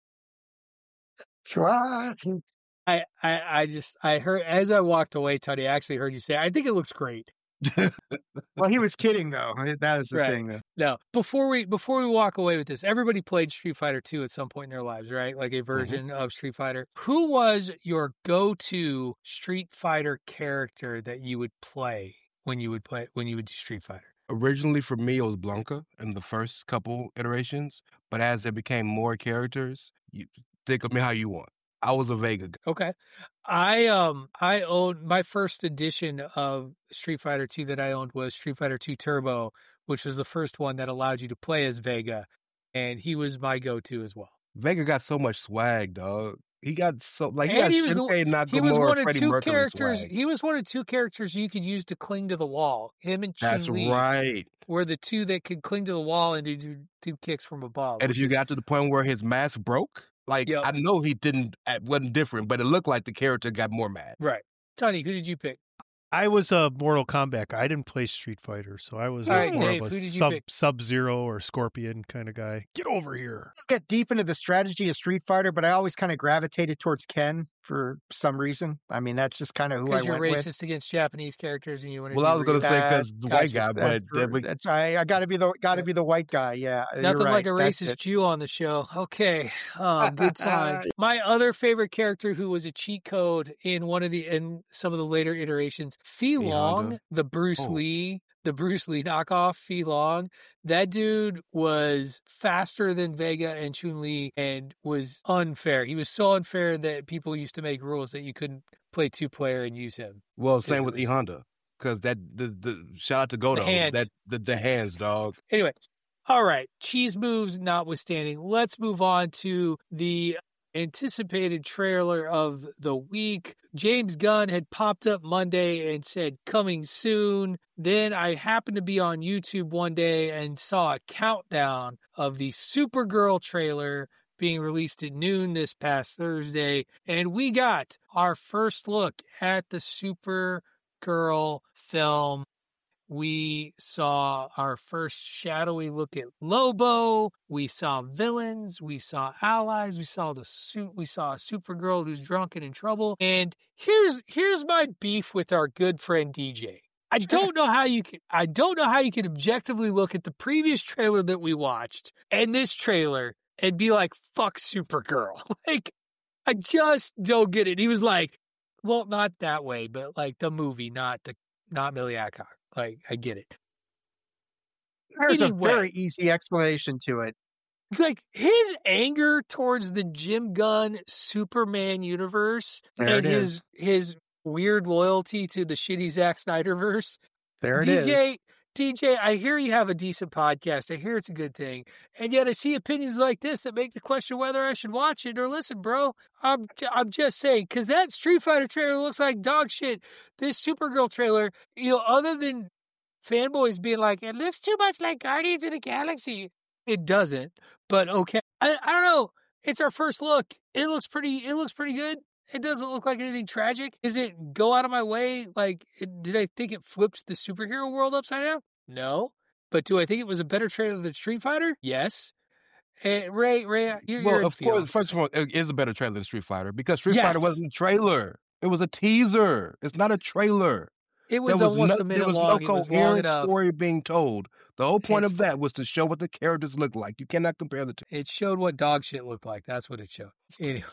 Try. I, I, I just, I heard, as I walked away, Tony, I actually heard you say, I think it looks great. Well, he was kidding though. That was the Right. thing. Though. No, before we, before we walk away with this, everybody played Street Fighter two at some point in their lives, right? Like a version Mm-hmm. of Street Fighter. Who was your go-to Street Fighter character that you would play when you would play, when you would do Street Fighter? Originally, for me, it was Blanca in the first couple iterations. But as there became more characters, you think of me how you want. I was a Vega guy. Okay. I um I owned my first edition of Street Fighter two that I owned was Street Fighter two Turbo, which was the first one that allowed you to play as Vega, and he was my go-to as well. Vega got so much swag, dog. He got so like he And got he was Shinsuke Nakamura, He was one of Freddie two Mercury characters. swag. He was one of two characters you could use to cling to the wall. Him and That's Chun-Li right. were the two that could cling to the wall and do do, do kicks from above. And which if you is- got to the point where his mask broke, like Yep. I know he didn't, it wasn't different, but it looked like the character got more mad. right, Tony, who did you pick? I was a Mortal Kombat guy. I didn't play Street Fighter, so I was All a right, more Dave, of who a did you sub pick? Sub Zero or Scorpion kind of guy. Get over here. Get deep into the strategy of Street Fighter, but I always kind of gravitated towards Ken for some reason. I mean, that's just kind of who I Because you're went with. racist against Japanese characters and you want to. Well, I was gonna say because the white guy, but that's, then we- that's I, I got to be the got to be the white guy. Yeah, you're Nothing right. like a That's racist it. Jew on the show. Okay. Oh, good times. My other favorite character who was a cheat code in one of the in some of the later iterations, Fei Long, Honda. the Bruce Oh. Lee, the Bruce Lee knockoff, Fei Long. That dude was faster than Vega and Chun-Li and was unfair. He was so unfair that people used to make rules that you couldn't play two player and use him. well, same with Yes, it E was. Honda, because that the the shout out to Godo, hand. that the the hands, dog. Anyway, all right. Cheese moves notwithstanding, let's move on to the anticipated trailer of the week. James Gunn had popped up Monday and said, coming soon. Then I happened to be on YouTube one day and saw a countdown of the Supergirl trailer being released at noon this past Thursday. And we got our first look at the Supergirl film. We saw our first shadowy look at Lobo. We saw villains. We saw allies. We saw the suit. We saw a Supergirl who's drunk and in trouble. And here's here's my beef with our good friend D J. I don't know how you can. I don't know how you can objectively look at the previous trailer that we watched and this trailer and be like, "Fuck Supergirl." Like, I just don't get it. He was like, "Well, not that way, but like the movie, not the not Millie Alcock." Like, I get it. There's Anyway. a very easy explanation to it. Like, his anger towards the Jim Gunn Superman universe There and it his is. his weird loyalty to the shitty Zack Snyderverse. There it is. D J, D J, I hear you have a decent podcast. I hear it's a good thing. And yet I see opinions like this that make me question whether I should watch it or listen, bro. I'm, I'm just saying, because that Street Fighter trailer looks like dog shit. This Supergirl trailer, you know, other than fanboys being like, it looks too much like Guardians of the Galaxy. It doesn't, but okay. I, I don't know. It's our first look. It looks pretty, it looks pretty good. It doesn't look like anything tragic. Is it go out of my way? Like, it, did I think it flipped the superhero world upside down? No. But do I think it was a better trailer than Street Fighter? Yes. And Ray, Ray, you're, well, you're of course, first of all, it is a better trailer than Street Fighter because Street yes. Fighter wasn't a trailer. It was a teaser. It's not a trailer. It was, there was almost no, a minute there was long. no It was long coherent enough. story being told. The whole point His of that was to show what the characters look like. You cannot compare the two. It showed what dog shit looked like. That's what it showed. Anyway.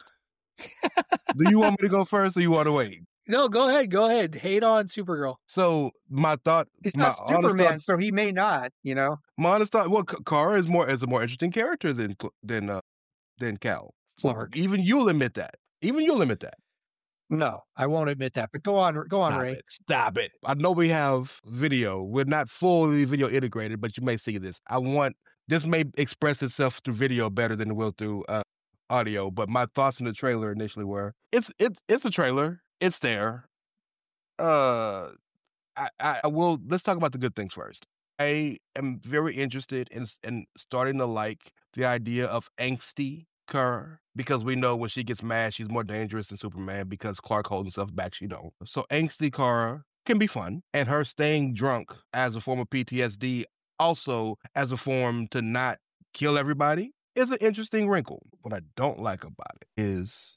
Do you want me to go first or you want to wait? No, go ahead. Go ahead. Hate on Supergirl. So my thought, He's my not Superman, thought, so he may not. You know, my honest thought. Well, Kara is more is a more interesting character than than uh, than Cal. Clark. Even you'll admit that. Even you'll admit that. No, I won't admit that. But go on, go on, Stop Ray. It. Stop it. I know we have video. We're not fully video integrated, but you may see this. I want this may express itself through video better than it will through uh, audio. But my thoughts on the trailer initially were: it's it's it's a trailer. It's there. Uh, I, I, I will. Let's talk about the good things first. I am very interested in in starting to like the idea of angsty Kara because we know when she gets mad, she's more dangerous than Superman because Clark holds himself back. She don't. So angsty Kara can be fun, and her staying drunk as a form of P T S D, also as a form to not kill everybody, is an interesting wrinkle. What I don't like about it is,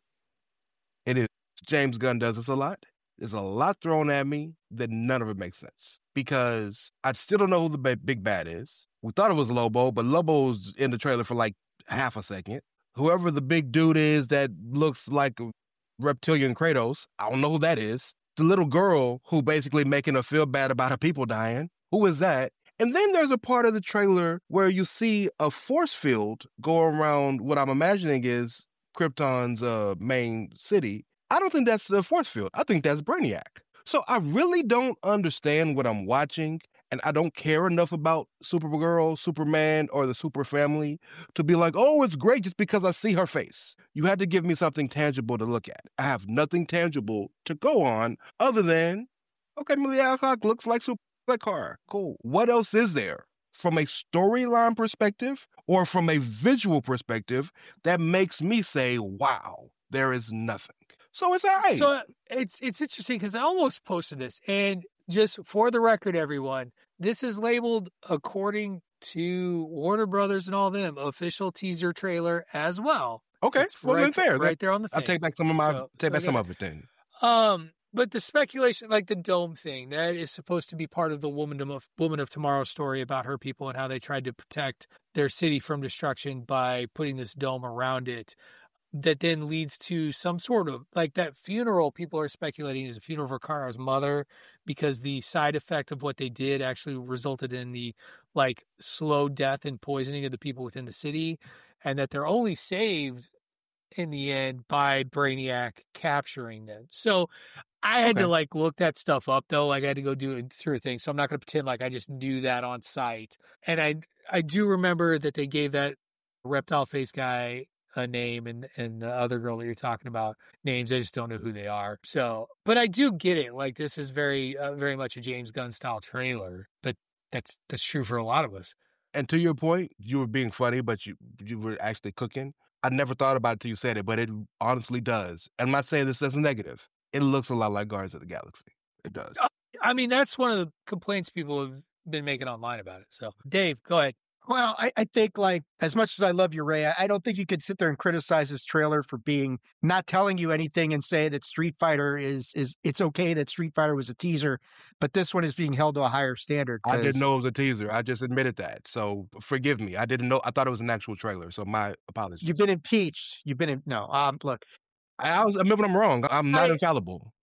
it is James Gunn does this a lot. There's a lot thrown at me that none of it makes sense because I still don't know who the ba- big bad is. We thought it was Lobo, but Lobo's in the trailer for like half a second. Whoever the big dude is that looks like a reptilian Kratos, I don't know who that is. The little girl who basically making her feel bad about her people dying, who is that? And then there's a part of the trailer where you see a force field go around what I'm imagining is Krypton's uh, main city. I don't think that's the force field. I think that's Brainiac. So I really don't understand what I'm watching, and I don't care enough about Supergirl, Superman, or the Super Family to be like, oh, it's great just because I see her face. You had to give me something tangible to look at. I have nothing tangible to go on other than, okay, Malia Alcock looks like Super like Kara. Cool. What else is there from a storyline perspective or from a visual perspective that makes me say, wow, there is nothing. So it's all right. So it's it's interesting because I almost posted this, and just for the record, everyone, this is labeled according to Warner Brothers and all them official teaser trailer as well. Okay, it's well right, then fair. right there on the thing. I'll take back some of my so, take so back some of it then. Um, but the speculation, like the dome thing, that is supposed to be part of the Woman of Woman of Tomorrow story about her people and how they tried to protect their city from destruction by putting this dome around it. That then leads to some sort of, like that funeral, people are speculating is a funeral for Kara's mother because the side effect of what they did actually resulted in the, like, slow death and poisoning of the people within the city, and that they're only saved in the end by Brainiac capturing them. So I had Okay. to, like, look that stuff up, though. Like, I had to go do it through a thing, so I'm not going to pretend like I just knew that on site. And I, I do remember that they gave that reptile face guy a name and and the other girl that you're talking about names. I just don't know who they are. So, but I do get it. Like this is very, uh, very much a James Gunn style trailer, but that's, that's true for a lot of us. And to your point, you were being funny, but you you were actually cooking. I never thought about it till you said it, but it honestly does. And I'm not saying this as a negative. It looks a lot like Guardians of the Galaxy. It does. I mean, that's one of the complaints people have been making online about it. So Dave, go ahead. Well, I, I think like as much as I love you, Ray, I, I don't think you could sit there and criticize this trailer for being not telling you anything and say that Street Fighter is is it's okay that Street Fighter was a teaser, but this one is being held to a higher standard. I 'cause- didn't know it was a teaser. I just admitted that. So forgive me. I didn't know. I thought it was an actual trailer. So my apologies. You've been impeached. You've been in, no. Um, look, I, I was admit when I'm wrong. I'm not I- infallible.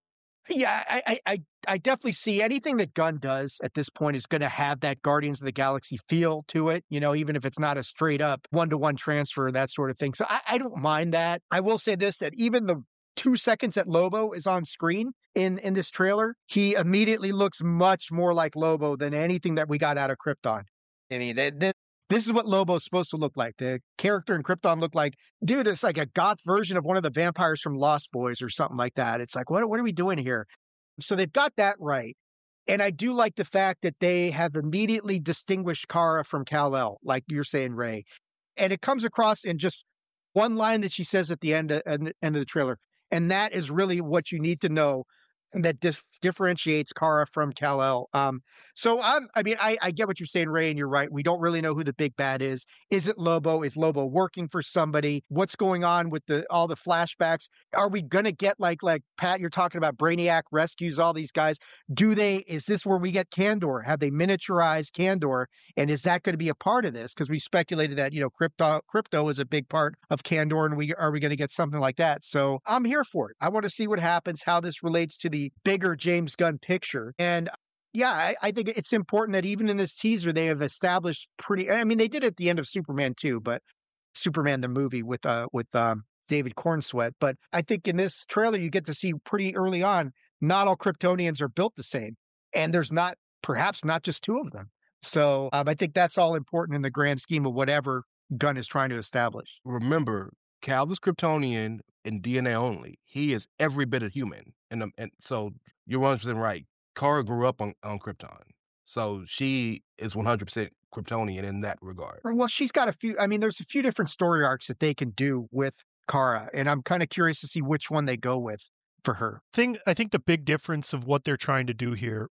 yeah, I, I, I, I definitely see anything that Gunn does at this point is going to have that Guardians of the Galaxy feel to it. You know, even if it's not a straight up one to one transfer, that sort of thing. So I, I don't mind that. I will say this: that even the two seconds that Lobo is on screen in in this trailer, he immediately looks much more like Lobo than anything that we got out of Krypton. I mean, that, that, this is what Lobo's supposed to look like. The character in Krypton looked like, dude, it's like a goth version of one of the vampires from Lost Boys or something like that. It's like, what, what are we doing here? So they've got that right. And I do like the fact that they have immediately distinguished Kara from Kal-El, like you're saying, Ray. And it comes across in just one line that she says at the end of, at the end of the trailer. And that is really what you need to know that dif- differentiates Kara from Kal-El. Um, so I'm, I mean, I, I get what you're saying, Ray, and you're right. We don't really know who the big bad is. Is it Lobo? Is Lobo working for somebody? What's going on with the all the flashbacks? Are we gonna get like like Pat? You're talking about Brainiac rescues all these guys. Do they? Is this where we get Kandor? Have they miniaturized Kandor? And is that going to be a part of this? Because we speculated that you know crypto crypto is a big part of Kandor, and we are we going to get something like that? So I'm here for it. I want to see what happens, how this relates to the bigger James Gunn picture. And yeah, I, I think it's important that even in this teaser, they have established pretty, I mean, they did it at the end of Superman too, but Superman, the movie with, uh, with, um, David Cornsweet. But I think in this trailer, you get to see pretty early on, not all Kryptonians are built the same. And there's not, perhaps not just two of them. So um, I think that's all important in the grand scheme of whatever Gunn is trying to establish. Remember, Kal is Kryptonian in D N A only. He is every bit a human. And, um, and so you're one hundred percent right. Kara grew up on, on Krypton. So she is one hundred percent Kryptonian in that regard. Well, she's got a few, I mean, there's a few different story arcs that they can do with Kara. And I'm kind of curious to see which one they go with for her. Thing, I think the big difference of what they're trying to do here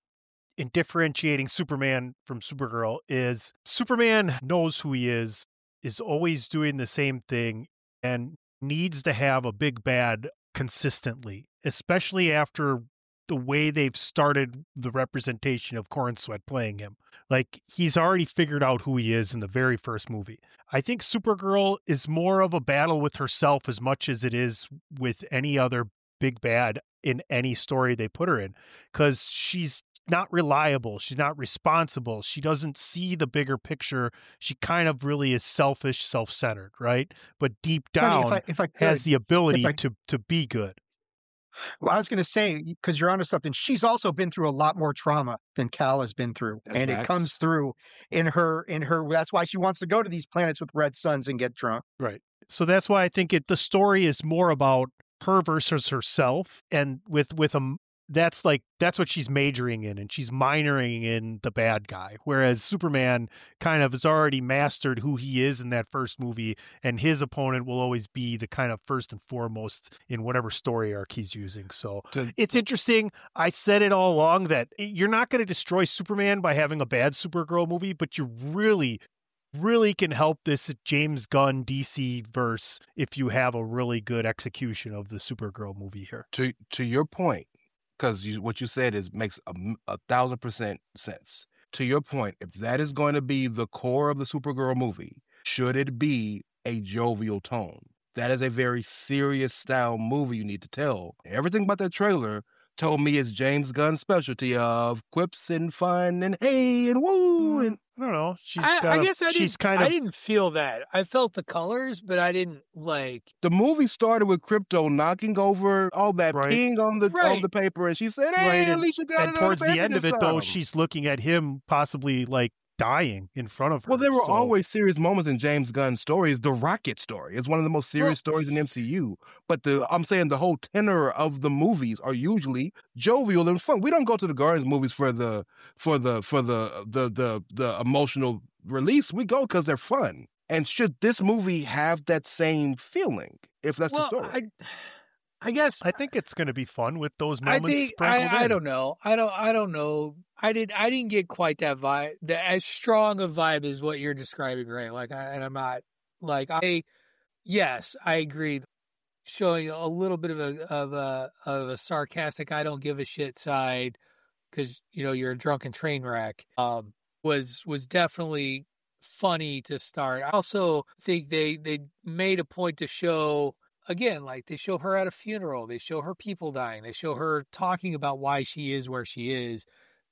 in differentiating Superman from Supergirl is Superman knows who he is, is always doing the same thing, and needs to have a big bad consistently, especially after the way they've started the representation of Cornsweet playing him. Like, he's already figured out who he is in the very first movie. I think Supergirl is more of a battle with herself as much as it is with any other big bad in any story they put her in, because she's not reliable. She's not responsible. She doesn't see the bigger picture. She kind of really is selfish, self-centered, right? But deep down, if I, if I could, has the ability I, to to be good. Well, I was going to say, because you're onto something, she's also been through a lot more trauma than Kal has been through. That's and facts. It comes through in her, in her, that's why she wants to go to these planets with red suns and get drunk. Right. So that's why I think it, the story is more about her versus herself. And with, with a, that's like, that's what she's majoring in, and she's minoring in the bad guy. Whereas Superman kind of has already mastered who he is in that first movie, and his opponent will always be the kind of first and foremost in whatever story arc he's using. So To- it's interesting. I said it all along that you're not going to destroy Superman by having a bad Supergirl movie, but you really, really can help this James Gunn D C verse if you have a really good execution of the Supergirl movie here. To to your point, because you, what you said is makes a, a thousand percent sense. To your point, if that is going to be the core of the Supergirl movie, should it be a jovial tone? That is a very serious style movie you need to tell. Everything about that trailer told me it's James Gunn's specialty of quips and fun and hey and woo and I don't know. She's I, got I a- guess I she's didn't. kind of I didn't feel that. I felt the colors, but I didn't like. the movie started with Crypto knocking over all that Right. ping on the on Right. the paper, and she said, "Hey, Right, at and- least you got and it on towards the the paper end of this it, though, time." she's looking at him possibly like dying in front of her. Well, there were so- always serious moments in James Gunn's stories. The Rocket story is one of the most serious Well- stories in the M C U. But the I'm saying the whole tenor of the movies are usually jovial and fun. We don't go to the Guardians movies for the for the for the the the, the emotional release. We go because they're fun. And should this movie have that same feeling? If that's Well, the story, I, I guess I think it's going to be fun with those I moments think sprinkled I, I in. don't know. I don't. I don't know. I did. I didn't get quite that vibe. The, as strong a vibe as what you're describing, right? Like, I, and I'm not like I. Yes, I agree. Showing a little bit of a of a of a sarcastic, I don't give a shit side because you know you're a drunken train wreck. Um, was was definitely funny to start. I also think they they made a point to show. Again, like they show her at a funeral, they show her people dying, they show her talking about why she is where she is.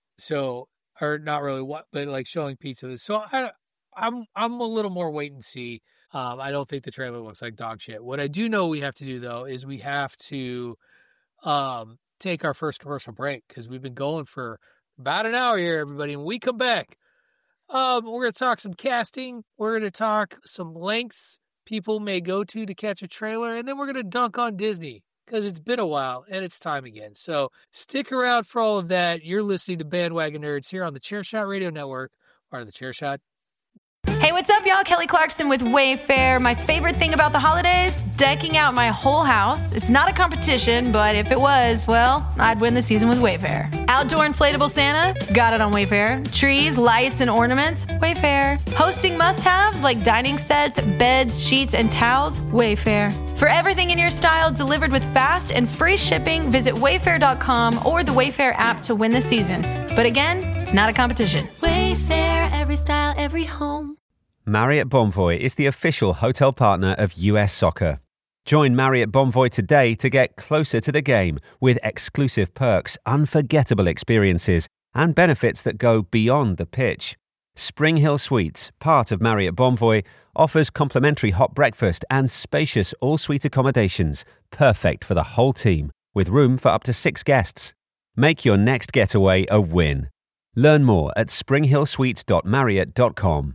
So, or not really what, but like showing pizza. So I, I'm, I'm a little more wait and see. Um, I don't think the trailer looks like dog shit. What I do know we have to do though is we have to, um, take our first commercial break because we've been going for about an hour here, everybody. And when we come back, um, we're going to talk some casting. We're going to talk some lengths people may go to to catch a trailer, and then we're going to dunk on Disney because it's been a while and it's time again. So stick around for all of that. You're listening to Bandwagon Nerds here on the Chairshot Radio Network, part of the Chairshot. Hey, Hey, what's up, y'all? Kelly Clarkson with Wayfair. My favorite thing about the holidays? Decking out my whole house. It's not a competition, but if it was, well, I'd win the season with Wayfair. Outdoor inflatable Santa? Got it on Wayfair. Trees, lights, and ornaments? Wayfair. Hosting must-haves like dining sets, beds, sheets, and towels? Wayfair. For everything in your style delivered with fast and free shipping, visit wayfair dot com or the Wayfair app to win the season. But again, it's not a competition. Wayfair, every style, every home. Marriott Bonvoy is the official hotel partner of U S Soccer. Join Marriott Bonvoy today to get closer to the game with exclusive perks, unforgettable experiences, and benefits that go beyond the pitch. Spring Hill Suites, part of Marriott Bonvoy, offers complimentary hot breakfast and spacious all-suite accommodations, perfect for the whole team, with room for up to six guests. Make your next getaway a win. Learn more at spring hill suites dot marriott dot com.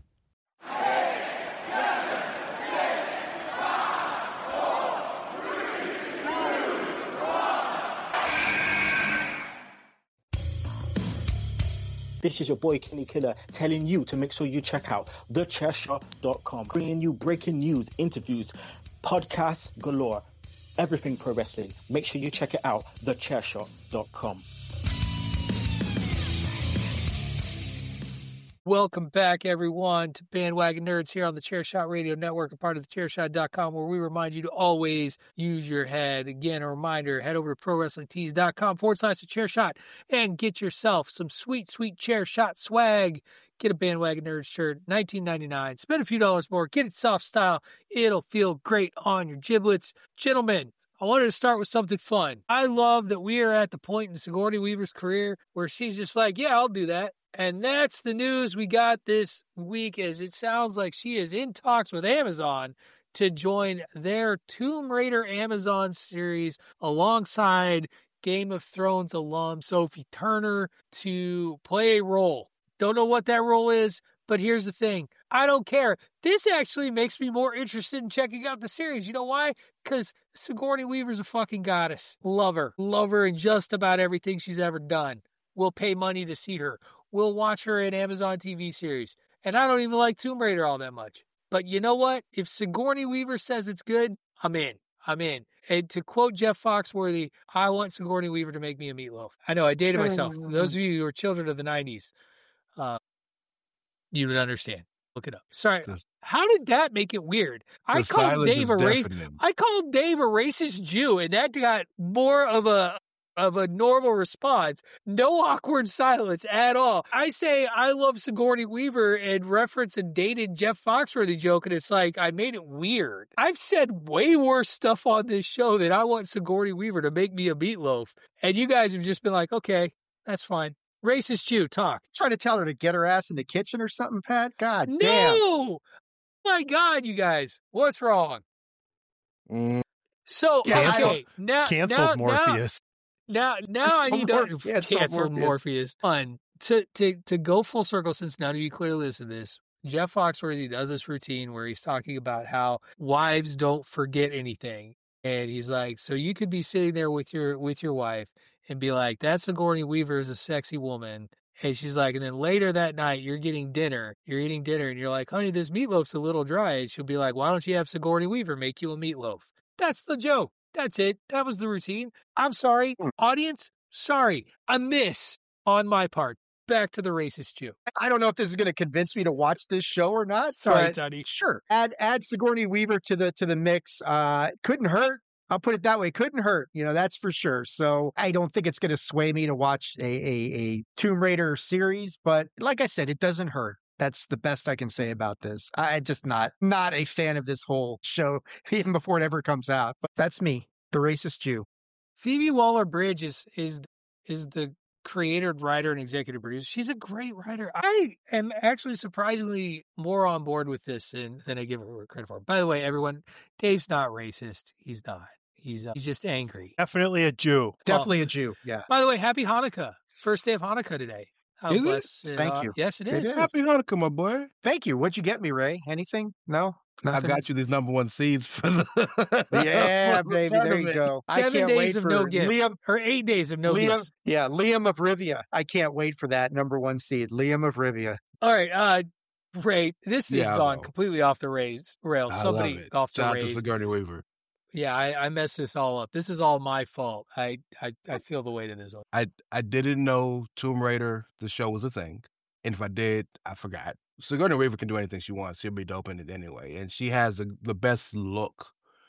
This is your boy Kenny Killer telling you to make sure you check out the chair shot dot com, bringing you breaking news, interviews, podcasts galore, everything pro wrestling. Make sure you check it out, the chair shot dot com. Welcome back, everyone, to Bandwagon Nerds here on the Chairshot Radio Network, a part of the chair shot dot com, where we remind you to always use your head. Again, a reminder, head over to pro wrestling tees dot com forward slash the Chairshot and get yourself some sweet, sweet Chairshot swag. Get a Bandwagon Nerds shirt, nineteen ninety-nine. Spend a few dollars more. Get it soft style. It'll feel great on your giblets. Gentlemen, I wanted to start with something fun. I love that we are at the point in Sigourney Weaver's career where she's just like, yeah, I'll do that. And that's the news we got this week, as it sounds like she is in talks with Amazon to join their Tomb Raider Amazon series alongside Game of Thrones alum Sophie Turner to play a role. Don't know what that role is, but here's the thing. I don't care. This actually makes me more interested in checking out the series. You know why? Because Sigourney Weaver's a fucking goddess. Love her. Love her in just about everything she's ever done. We'll pay money to see her. We'll watch her in Amazon T V series. And I don't even like Tomb Raider all that much. But you know what? If Sigourney Weaver says it's good, I'm in. I'm in. And to quote Jeff Foxworthy, I want Sigourney Weaver to make me a meatloaf. I know, I dated myself. For those of you who are children of the nineties, uh, you would understand. Look it up. Sorry. The, How did that make it weird? I called Dave a race. I called Dave a racist Jew, and that got more of a of a normal response. No awkward silence at all. I say I love Sigourney Weaver and reference a dated Jeff Foxworthy joke, and it's like I made it weird. I've said way worse stuff on this show than I want Sigourney Weaver to make me a meatloaf, and you guys have just been like, okay, that's fine. Racist Jew, talk. Trying to tell her to get her ass in the kitchen or something, Pat? God no! damn. No! My God, you guys. What's wrong? Mm. So, Yeah, okay. Now, Canceled now, Morpheus. Now, now, now I need to yeah, cancel Morpheus. Morpheus. Fun. To, to, to go full circle, since none of you clearly listen to this, Jeff Foxworthy does this routine where he's talking about how wives don't forget anything. And he's like, so you could be sitting there with your with your wife and be like, that's Sigourney Weaver is a sexy woman. And she's like, and then later that night, you're getting dinner. You're eating dinner, and you're like, honey, this meatloaf's a little dry. And she'll be like, why don't you have Sigourney Weaver make you a meatloaf? That's the joke. That's it. That was the routine. I'm sorry. Audience, sorry. A miss on my part. Back to the racist Jew. I don't know if this is going to convince me to watch this show or not. Sorry, but Tony. Sure. Add add Sigourney Weaver to the to the mix. Uh, couldn't hurt. I'll put it that way. Couldn't hurt. You know, that's for sure. So I don't think it's going to sway me to watch a, a, a Tomb Raider series. But like I said, it doesn't hurt. That's the best I can say about this. I'm just not not a fan of this whole show, even before it ever comes out. But that's me, the racist Jew. Phoebe Waller-Bridge is is is the creator, writer, and executive producer. She's a great writer. I am actually surprisingly more on board with this than, than I give her credit for. By the way, everyone, Dave's not racist. He's not. He's uh, he's just angry. Definitely a Jew. Definitely Oh. a Jew. Yeah. By the way, happy Hanukkah. First day of Hanukkah today. How Is it? blessed, Thank uh, you. Yes, it is. It is. Happy Hanukkah, my boy. Thank you. What'd you get me, Ray? Anything? No? I Nothing? got you these number one seeds for the Yeah, for the baby. There you tournament. go. I Seven can't days wait of for no gifts. Liam. Or eight days of no Liam, gifts. yeah, Liam of Rivia. I can't wait for that number one seed. Liam of Rivia. All right. Uh, Right. This has Yeah, I gone know. completely off the rails. rails. I Somebody love it. off the Shout out to rails. Sigourney Weaver. Yeah, I, I messed this all up. This is all my fault. I, I, I feel the weight of this one. I I didn't know Tomb Raider, the show, was a thing. And if I did, I forgot. Sigourney Weaver can do anything she wants. She'll be dope in it anyway. And she has the, the best look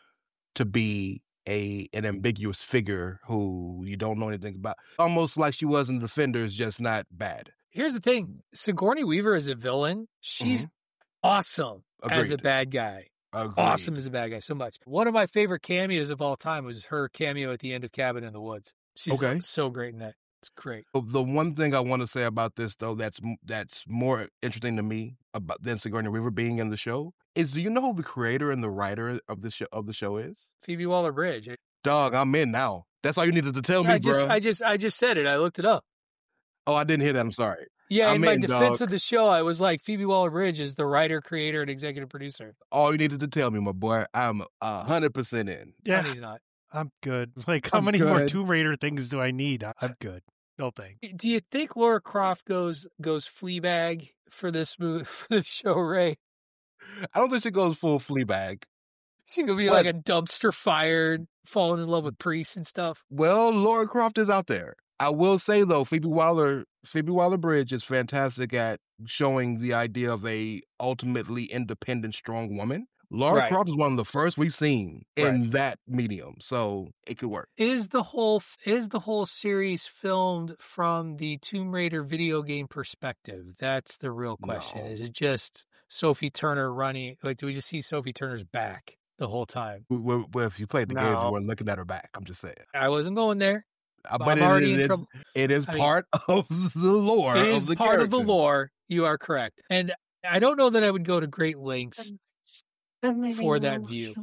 to be a an ambiguous figure who you don't know anything about. Almost like she was in Defenders, just not bad. Here's the thing. Sigourney Weaver as a villain, she's awesome as a Agreed. bad guy. Agreed. Awesome as a bad guy, so much. One of my favorite cameos of all time was her cameo at the end of Cabin in the Woods. She's Okay. so great in that. It's great. The one thing I want to say about this, though, that's that's more interesting to me about than Sigourney Weaver being in the show is, do you know who the creator and the writer of the show of the show is? Phoebe Waller-Bridge. Dog, I'm in now. That's all you needed to tell me, I just, bro. I just, I just said it. I looked it up. Oh, I didn't hear that. I'm sorry. Yeah, I'm in my in, defense dog. of the show, I was like, Phoebe Waller-Bridge is the writer, creator, and executive producer. All you needed to tell me, my boy. I'm a hundred percent in. Yeah, Tony's not. I'm good. Like, how I'm many more good. Tomb Raider things do I need? I'm good. No thanks. Do you think Laura Croft goes goes Fleabag for this movie, for the show, Ray? I don't think she goes full Fleabag. She could be What? like a dumpster fire, falling in love with priests and stuff. Well, Laura Croft is out there. I will say though, Phoebe Waller, Phoebe Waller-Bridge is fantastic at showing the idea of a ultimately independent, strong woman. Laura Right. Croft is one of the first we've seen in Right. that medium, so it could work. Is the whole is the whole series filmed from the Tomb Raider video game perspective? That's the real question. No. Is it just Sophie Turner running? Like, do we just see Sophie Turner's back the whole time? Well, well, if you played the games, No. you weren't looking at her back. I'm just saying. I wasn't going there. Uh, I'm But it, already it in is- trouble. it is I mean, part of the lore. It of is the part of the character. lore. You are correct. And I don't know that I would go to great lengths for that view.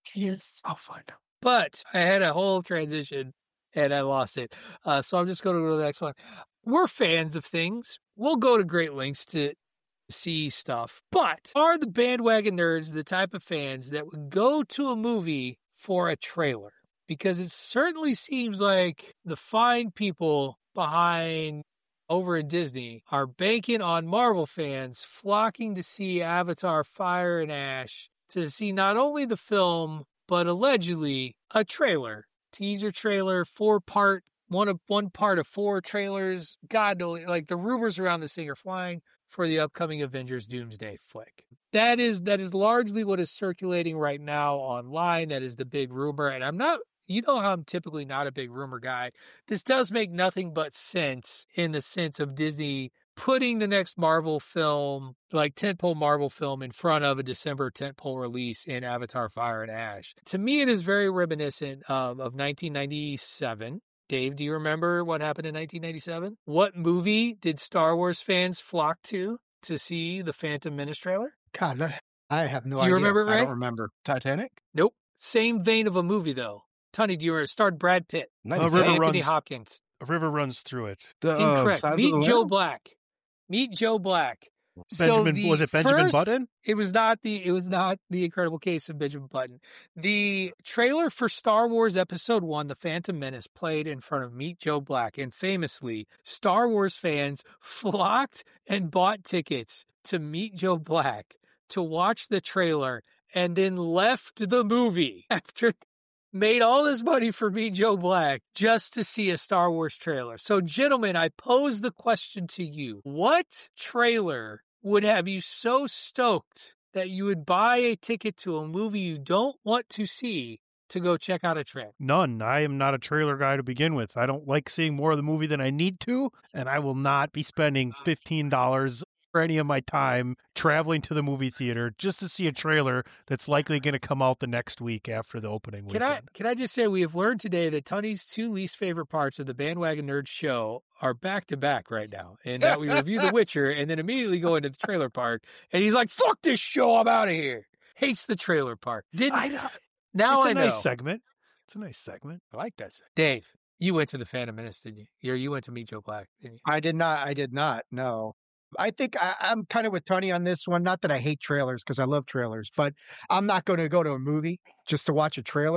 I'll find out. But I had a whole transition and I lost it. Uh, so I'm just going to go to the next one. We're fans of things. We'll go to great lengths to see stuff. But are the bandwagon nerds the type of fans that would go to a movie for a trailer? Because it certainly seems like the fine people behind over at Disney are banking on Marvel fans flocking to see Avatar Fire and Ash to see not only the film, but allegedly a trailer, teaser trailer, four part, one of one part of four trailers. God knows, like the rumors around this thing are flying for the upcoming Avengers Doomsday flick. That is that is largely what is circulating right now online. That is the big rumor, and I'm not. You know how I'm typically not a big rumor guy. This does make nothing but sense in the sense of Disney putting the next Marvel film, like tentpole Marvel film, in front of a December tentpole release in Avatar Fire and Ash. To me, it is very reminiscent um, of nineteen ninety-seven. Dave, do you remember what happened in nineteen ninety-seven? What movie did Star Wars fans flock to to see the Phantom Menace trailer? God, I- I have no Do you idea. remember, I Ray? don't remember. Titanic? Nope. Same vein of a movie, though. Tony, do you remember? It starred Brad Pitt, ninety-seven. River Anthony runs- Hopkins. A river runs through it. The, uh, Incorrect. Signs of Meet the Joe Lamb? Black. Meet Joe Black. Benjamin, the was it Benjamin first- Button? It was not the it was not the Incredible Case of Benjamin Button. The trailer for Star Wars Episode One, The Phantom Menace, played in front of Meet Joe Black, and famously, Star Wars fans flocked and bought tickets to Meet Joe Black to watch the trailer, and then left the movie after made all this money for Meet Joe Black just to see a Star Wars trailer. So, gentlemen, I pose the question to you: what trailer would have you so stoked that you would buy a ticket to a movie you don't want to see to go check out a trailer? None. I am not a trailer guy to begin with. I don't like seeing more of the movie than I need to, and I will not be spending fifteen dollars or any of my time traveling to the movie theater just to see a trailer that's likely going to come out the next week after the opening Can I weekend. can I just say we have learned today that Tony's two least favorite parts of the Bandwagon Nerd show are back to back right now, and that we review The Witcher and then immediately go into the trailer park, and he's like, "Fuck this show, I'm out of here." Hates the trailer park. Didn't I know. now it's a I know. nice segment. It's a nice segment. I like that. Dave, you went to the Phantom Menace, didn't you? You you went to Meet Joe Black, didn't you? I did not. I did not. No. I think I, I'm kind of with Tony on this one. Not that I hate trailers because I love trailers, but I'm not going to go to a movie just to watch a trailer.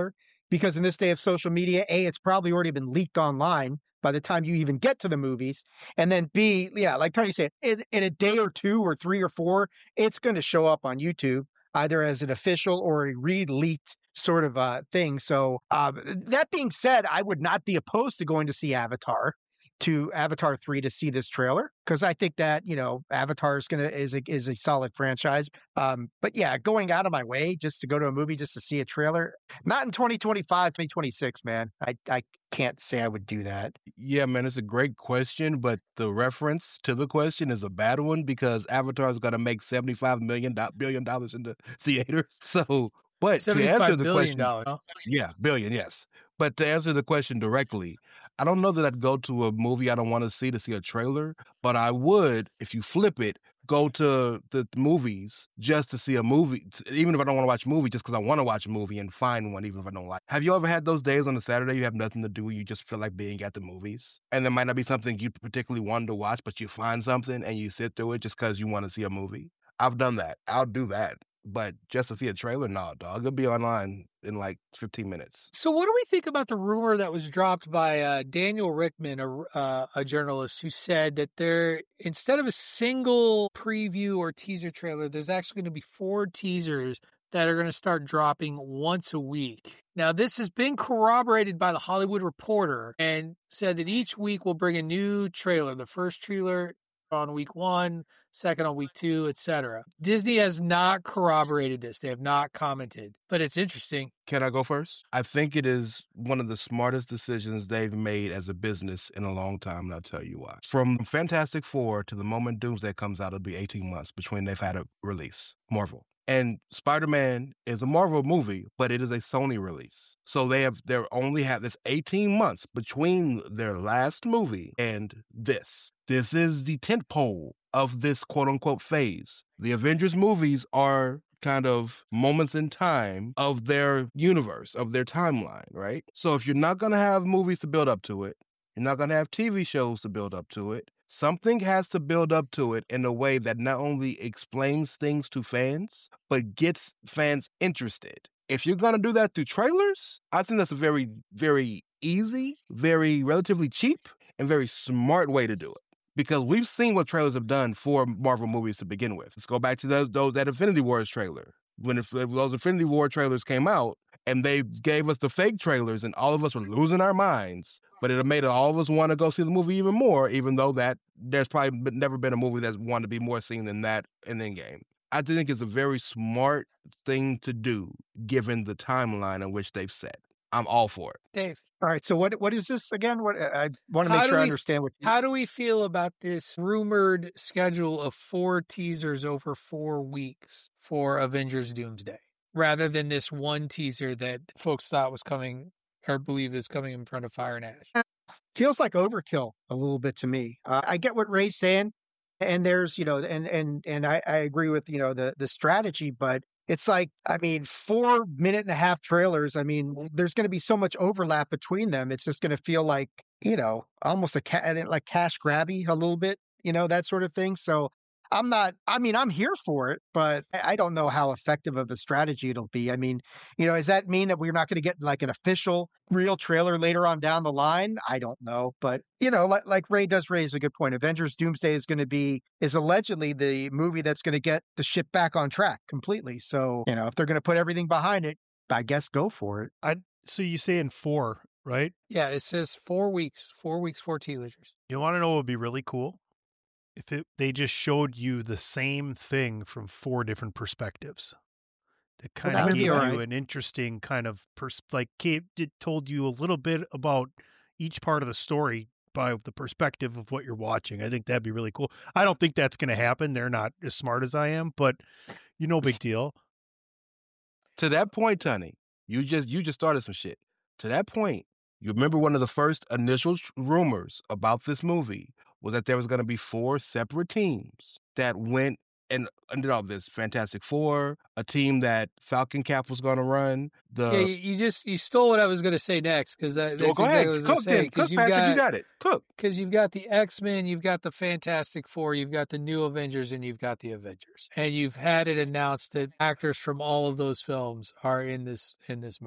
because in this day of social media, A, it's probably already been leaked online by the time you even get to the movies. And then B, yeah, like Tony said, in, in a day or two or three or four, it's going to show up on YouTube, either as an official or a re-leaked sort of uh, thing. So um, that being said, I would not be opposed to going to see Avatar. to Avatar three to see this trailer, because I think that, you know, Avatar is gonna is a is a solid franchise. Um, but yeah, going out of my way just to go to a movie just to see a trailer, not in twenty twenty-five, twenty twenty-six, man. I I can't say I would do that. Yeah, man, it's a great question, but the reference to the question is a bad one because Avatar is gonna make seventy-five million billion dollars in the theaters. So, but to answer the question, huh? yeah, billion, yes. But to answer the question directly, I don't know that I'd go to a movie I don't want to see to see a trailer, but I would, if you flip it, go to the movies just to see a movie, even if I don't want to watch a movie, just because I want to watch a movie and find one, even if I don't like. Have you ever had those days on a Saturday you have nothing to do, you just feel like being at the movies? And there might not be something you particularly wanted to watch, but you find something and you sit through it just because you want to see a movie? I've done that. I'll do that. But just to see a trailer, no, dog. It'll be online in like fifteen minutes. So what do we think about the rumor that was dropped by uh, Daniel Rickman, a, uh, a journalist, who said that there, instead of a single preview or teaser trailer, there's actually going to be four teasers that are going to start dropping once a week. Now, this has been corroborated by The Hollywood Reporter and said that each week will bring a new trailer. The first trailer on week one, second on week two, et cetera. Disney has not corroborated this. They have not commented, but it's interesting. Can I go first? I think it is one of the smartest decisions they've made as a business in a long time, and I'll tell you why. From Fantastic Four to the moment Doomsday comes out, it'll be eighteen months between they've had a release. Marvel. And Spider-Man is a Marvel movie, but it is a Sony release. So they have they only have this eighteen months between their last movie and this. This is the tentpole of this quote-unquote phase. The Avengers movies are kind of moments in time of their universe, of their timeline, right? So if you're not going to have movies to build up to it, you're not going to have T V shows to build up to it, something has to build up to it in a way that not only explains things to fans, but gets fans interested. If you're going to do that through trailers, I think that's a very, very easy, very relatively cheap, and very smart way to do it. Because we've seen what trailers have done for Marvel movies to begin with. Let's go back to those, those that Infinity Wars trailer. When if, if those Infinity War trailers came out, and they gave us the fake trailers, and all of us were losing our minds, but it made all of us want to go see the movie even more, even though that there's probably been, never been a movie that's wanted to be more seen than that in Endgame. I think it's a very smart thing to do, given the timeline in which they've set. I'm all for it. Dave. All right. So what what is this again? What I want to make sure I understand what. You... How do we feel about this rumored schedule of four teasers over four weeks for Avengers Doomsday, rather than this one teaser that folks thought was coming or believe is coming in front of Fire and Ash? Feels like overkill a little bit to me. Uh, I get what Ray's saying, and there's you know, and and and I, I agree with you know the the strategy, but. It's like, I mean, four minute and a half trailers. I mean, there's going to be so much overlap between them. It's just going to feel like, you know, almost a ca- like cash grabby a little bit, you know, that sort of thing. So I'm not, I mean, I'm here for it, but I don't know how effective of a strategy it'll be. I mean, you know, does that mean that we're not going to get like an official real trailer later on down the line? I don't know. But, you know, like, like Ray does raise a good point. Avengers Doomsday is going to be, is allegedly the movie that's going to get the ship back on track completely. So, you know, if they're going to put everything behind it, I guess go for it. I So you say in four, right? Yeah, it says four weeks, four weeks, four teasers. You want to know what would be really cool? If it, they just showed you the same thing from four different perspectives, that kind well, that of gave you right. an interesting kind of pers- like Kate it told you a little bit about each part of the story by the perspective of what you're watching. I think that'd be really cool. I don't think that's going to happen. They're not as smart as I am, but you know, big deal. To that point, Tony, you just you just started some shit. To that point, you remember one of the first initial rumors about this movie was that there was going to be four separate teams that went and did all this. Fantastic Four, a team that Falcon Cap was going to run. The yeah, you just you stole what I was going to say next because that's oh, go exactly ahead. what I was Cook going to say. then. Cook, you've Patrick, got, you got it. Cook. Because you've got the X-Men, you've got the Fantastic Four, you've got the New Avengers, and you've got the Avengers, and you've had it announced that actors from all of those films are in this in this movie.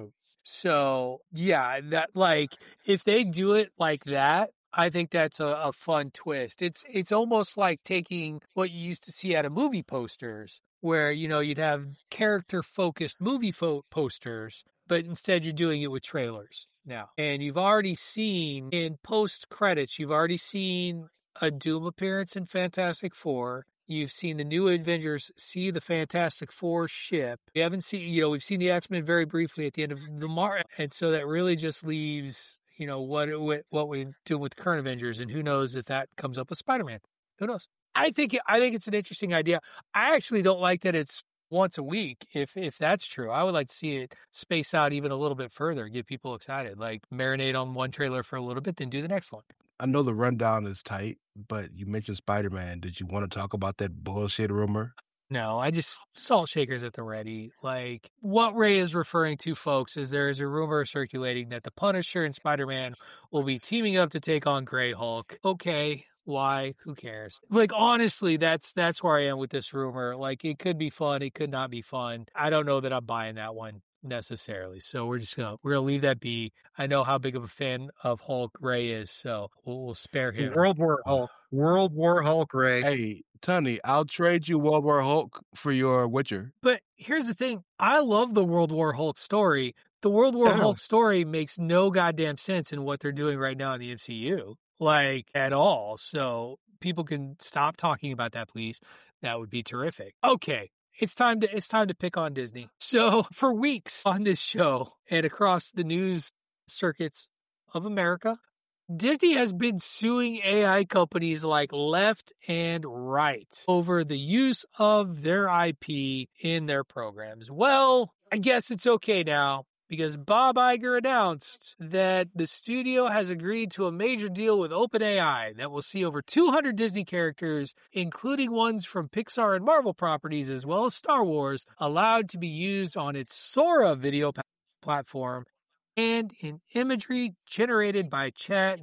So, yeah, that like if they do it like that, I think that's a, a fun twist. It's it's almost like taking what you used to see out of movie posters, where, you know, you'd have character-focused movie fo- posters, but instead you're doing it with trailers now. And you've already seen in post-credits, you've already seen a Doom appearance in Fantastic Four. You've seen the new Avengers see the Fantastic Four ship. We haven't seen, you know, we've seen the X-Men very briefly at the end of the Mar, and so that really just leaves, you know, what what what we do with current Avengers, and who knows if that comes up with Spider-Man. Who knows? I think I think it's an interesting idea. I actually don't like that it's once a week. If if that's true, I would like to see it space out even a little bit further, get people excited. Like marinate on one trailer for a little bit, then do the next one. I know the rundown is tight, but you mentioned Spider-Man. Did you want to talk about that bullshit rumor? No, I just salt shakers at the ready. Like what Ray is referring to, folks, is there is a rumor circulating that the Punisher and Spider-Man will be teaming up to take on Grey Hulk. Okay. Why? Who cares? Like, honestly, that's that's where I am with this rumor. Like, it could be fun. It could not be fun. I don't know that I'm buying that one necessarily. So we're just gonna we're gonna leave that be. I know how big of a fan of Hulk Ray is, so we'll, we'll spare him. World War Hulk. World War Hulk Ray. Hey, Tony, I'll trade you World War Hulk for your Witcher. But here's the thing. I love the World War Hulk story. The World War Yeah. Hulk story makes no goddamn sense in what they're doing right now in the M C U. Like, at all. So people can stop talking about that, please. That would be terrific. Okay. It's time to it's time to pick on Disney. So for weeks on this show and across the news circuits of America, Disney has been suing A I companies like left and right over the use of their I P in their programs. Well, I guess it's okay now, because Bob Iger announced that the studio has agreed to a major deal with OpenAI that will see over two hundred Disney characters, including ones from Pixar and Marvel properties, as well as Star Wars, allowed to be used on its Sora video pa- platform and in imagery generated by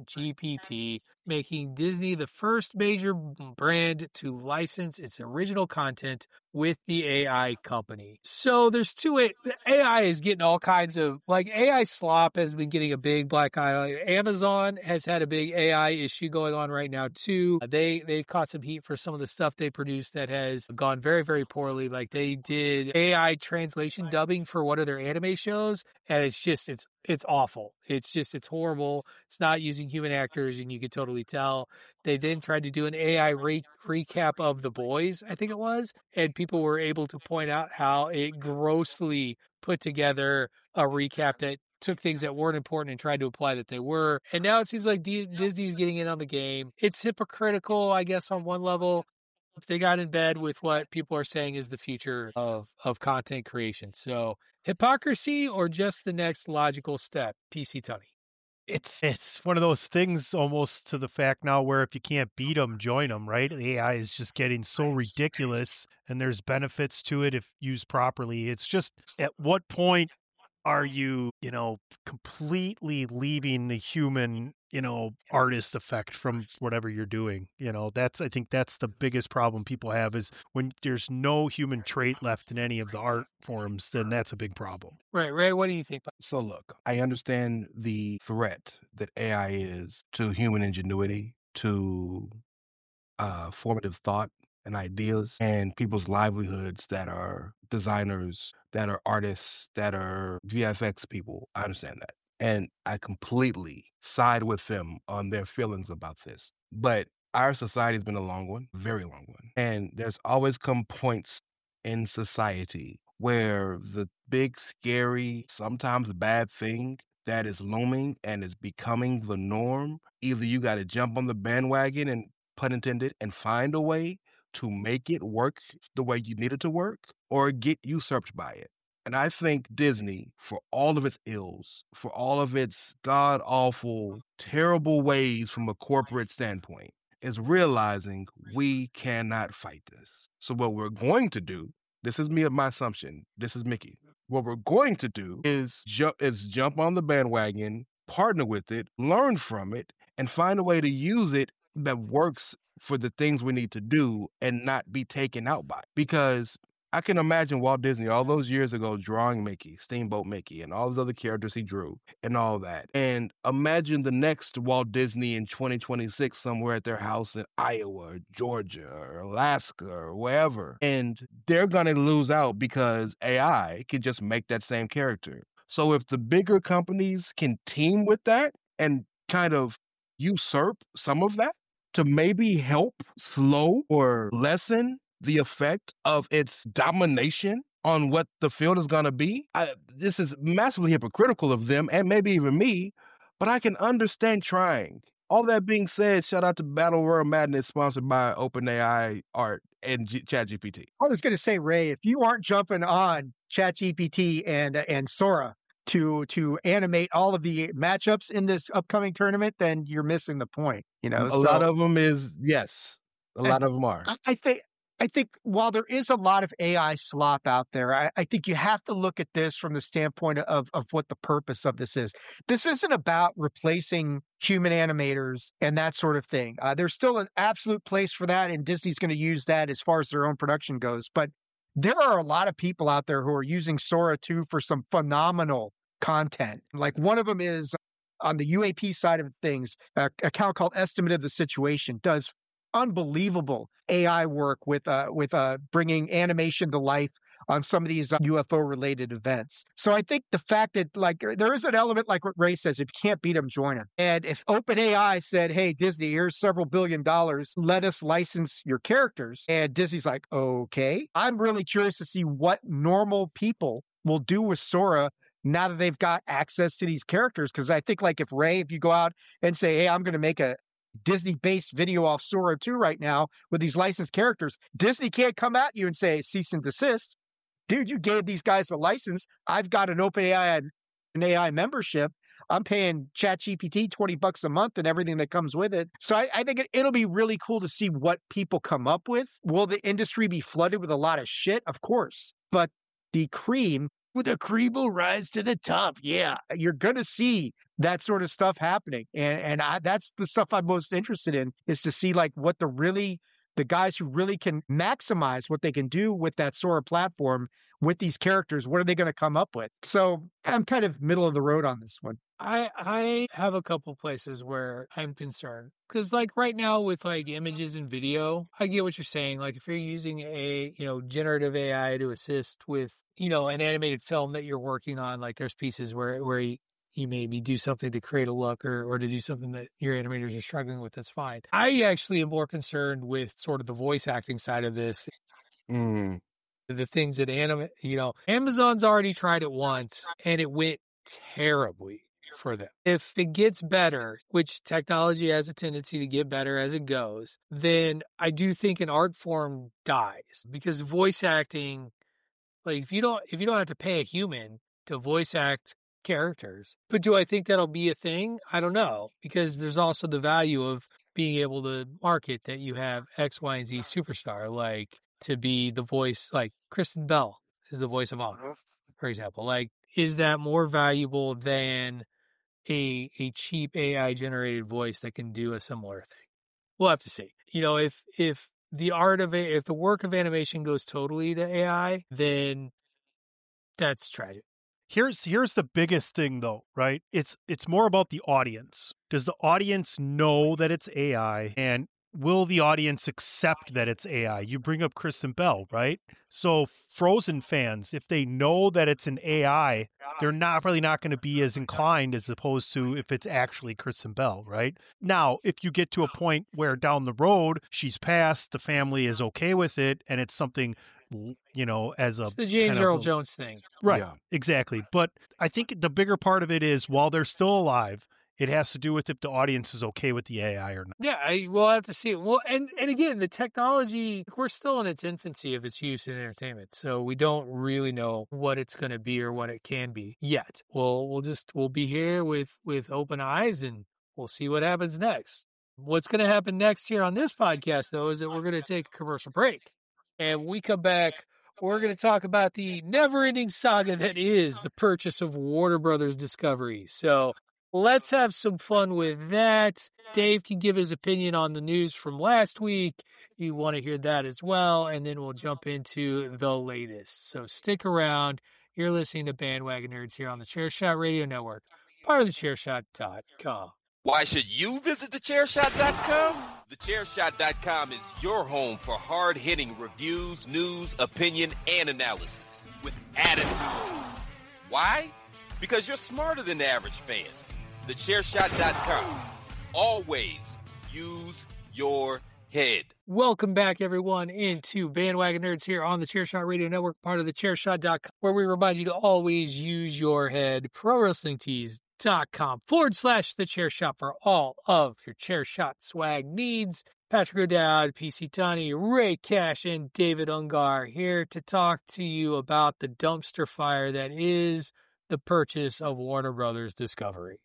ChatGPT, making Disney the first major brand to license its original content with the A I company. So there's two, A I is getting all kinds of, like, A I slop has been getting a big black eye. Like, Amazon has had a big A I issue going on right now too. They, they've caught some heat for some of the stuff they produced that has gone very, very poorly. Like, they did A I translation dubbing for one of their anime shows, and it's just, it's, it's awful. It's just, it's horrible. It's not using human actors, and you can totally tell. They then tried to do an A I re- recap of The Boys, I think it was, and people were able to point out how it grossly put together a recap that took things that weren't important and tried to apply that they were. And now it seems like D- Disney's getting in on the game. It's hypocritical, I guess, on one level. They got in bed with what people are saying is the future of, of content creation. So hypocrisy or just the next logical step? P C Tony. It's it's one of those things almost to the fact now where if you can't beat them, join them, right? The A I is just getting so ridiculous, and there's benefits to it if used properly. It's just, at what point are you, you know, completely leaving the human, you know, artist effect from whatever you're doing? You know, that's, I think that's the biggest problem people have, is when there's no human trait left in any of the art forms, then that's a big problem. Right, Ray, what do you think? So look, I understand the threat that A I is to human ingenuity, to uh, formative thought and ideas, and people's livelihoods that are designers, that are artists, that are V F X people. I understand that. And I completely side with them on their feelings about this. But our society has been a long one, very long one. And there's always come points in society where the big, scary, sometimes bad thing that is looming and is becoming the norm, either you got to jump on the bandwagon and, pun intended, and find a way to make it work the way you need it to work, or get usurped by it. And I think Disney, for all of its ills, for all of its god-awful, terrible ways from a corporate standpoint, is realizing we cannot fight this. So what we're going to do, this is me, my assumption, this is Mickey. What we're going to do is, ju- is jump on the bandwagon, partner with it, learn from it, and find a way to use it that works for the things we need to do and not be taken out by it. Because I can imagine Walt Disney all those years ago drawing Mickey, Steamboat Mickey, and all those other characters he drew and all that. And imagine the next Walt Disney in twenty twenty-six somewhere at their house in Iowa, or Georgia, or Alaska, or wherever. And they're going to lose out because A I can just make that same character. So if the bigger companies can team with that and kind of usurp some of that to maybe help slow or lessen the effect of its domination on what the field is going to be. I, this is massively hypocritical of them and maybe even me, but I can understand trying. All that being said, shout out to Battle Royale Madness, sponsored by OpenAI Art and G- ChatGPT. I was going to say, Ray, if you aren't jumping on ChatGPT and and Sora to to animate all of the matchups in this upcoming tournament, then you're missing the point. You know, A so, lot of them is, yes, a lot of them are. I, I think. I think while there is a lot of A I slop out there, I, I think you have to look at this from the standpoint of, of what the purpose of this is. This isn't about replacing human animators and that sort of thing. Uh, there's still an absolute place for that, and Disney's going to use that as far as their own production goes. But there are a lot of people out there who are using Sora two for some phenomenal content. Like one of them is on the U A P side of things, an account called Estimate of the Situation does unbelievable A I work with uh, with uh, bringing animation to life on some of these uh, U F O related events. So I think the fact that like there is an element like what Ray says, if you can't beat them, join them. And if OpenAI said, "Hey Disney, here's several billion dollars, let us license your characters," and Disney's like, "Okay," I'm really curious to see what normal people will do with Sora now that they've got access to these characters. Because I think like if Ray, if you go out and say, "Hey, I'm going to make a Disney-based video off Sora two right now with these licensed characters," Disney can't come at you and say cease and desist. Dude, you gave these guys a license. I've got an OpenAI an A I membership. I'm paying ChatGPT twenty bucks a month and everything that comes with it. So I, I think it, it'll be really cool to see what people come up with. Will the industry be flooded with a lot of shit? Of course. But the cream, the cream will rise to the top. Yeah, you're going to see that sort of stuff happening. And and I, that's the stuff I'm most interested in, is to see like what the really, the guys who really can maximize what they can do with that Sora platform with these characters, what are they going to come up with? So I'm kind of middle of the road on this one. I I have a couple places where I'm concerned. Because like right now with like images and video, I get what you're saying. Like if you're using a, you know, generative A I to assist with, you know, an animated film that you're working on, like there's pieces where, where you, you maybe do something to create a look or, or to do something that your animators are struggling with, that's fine. I actually am more concerned with sort of the voice acting side of this. Mm. The things that anime, you know, Amazon's already tried it once and it went terribly for them. If it gets better, which technology has a tendency to get better as it goes, then I do think an art form dies, because voice acting, like if you don't if you don't have to pay a human to voice act characters, but do I think that'll be a thing? I don't know, because there's also the value of being able to market that you have X, Y, and Z superstar, like to be the voice, like Kristen Bell is the voice of Anna, for example. Like, is that more valuable than a a cheap A I generated voice that can do a similar thing? We'll have to see. You know, if if the art of it, if the work of animation goes totally to A I, then that's tragic. Here's here's the biggest thing though, right? It's it's more about the audience. Does the audience know that it's A I, and will the audience accept that it's A I? You bring up Kristen Bell, right? So Frozen fans, if they know that it's an A I, they're not really not going to be as inclined as opposed to if it's actually Kristen Bell, right? Now, if you get to a point where down the road she's passed, the family is okay with it, and it's something, you know, as a it's the James kind Earl of, Jones thing. Right, Yeah. exactly. But I think the bigger part of it is while they're still alive, it has to do with if the audience is okay with the A I or not. Yeah, I, we'll have to see. Well, and, and again, the technology, we're still in its infancy of its use in entertainment, so we don't really know what it's going to be or what it can be yet. We'll we'll just we'll be here with with open eyes, and we'll see what happens next. What's going to happen next here on this podcast, though, is that we're going to take a commercial break, and when we come back, we're going to talk about the never-ending saga that is the purchase of Warner Brothers Discovery. So let's have some fun with that. Dave can give his opinion on the news from last week. You want to hear that as well, and then we'll jump into the latest. So stick around. You're listening to Bandwagon Nerds here on the Chairshot Radio Network, part of the chairshot dot com. Why should you visit the chairshot dot com? the chairshot dot com is your home for hard-hitting reviews, news, opinion, and analysis with attitude. Why? Because you're smarter than the average fan. the chairshot dot com. Always use your head. Welcome back, everyone, into Bandwagon Nerds here on the Chairshot Radio Network, part of the chairshot dot com, where we remind you to always use your head. Pro Wrestling Tees. Dot com forward slash the chair shot for all of your chair shot swag needs. Patrick O'Dowd, P C Tani, Ray Cash, and David Ungar here to talk to you about the dumpster fire that is the purchase of Warner Brothers Discovery.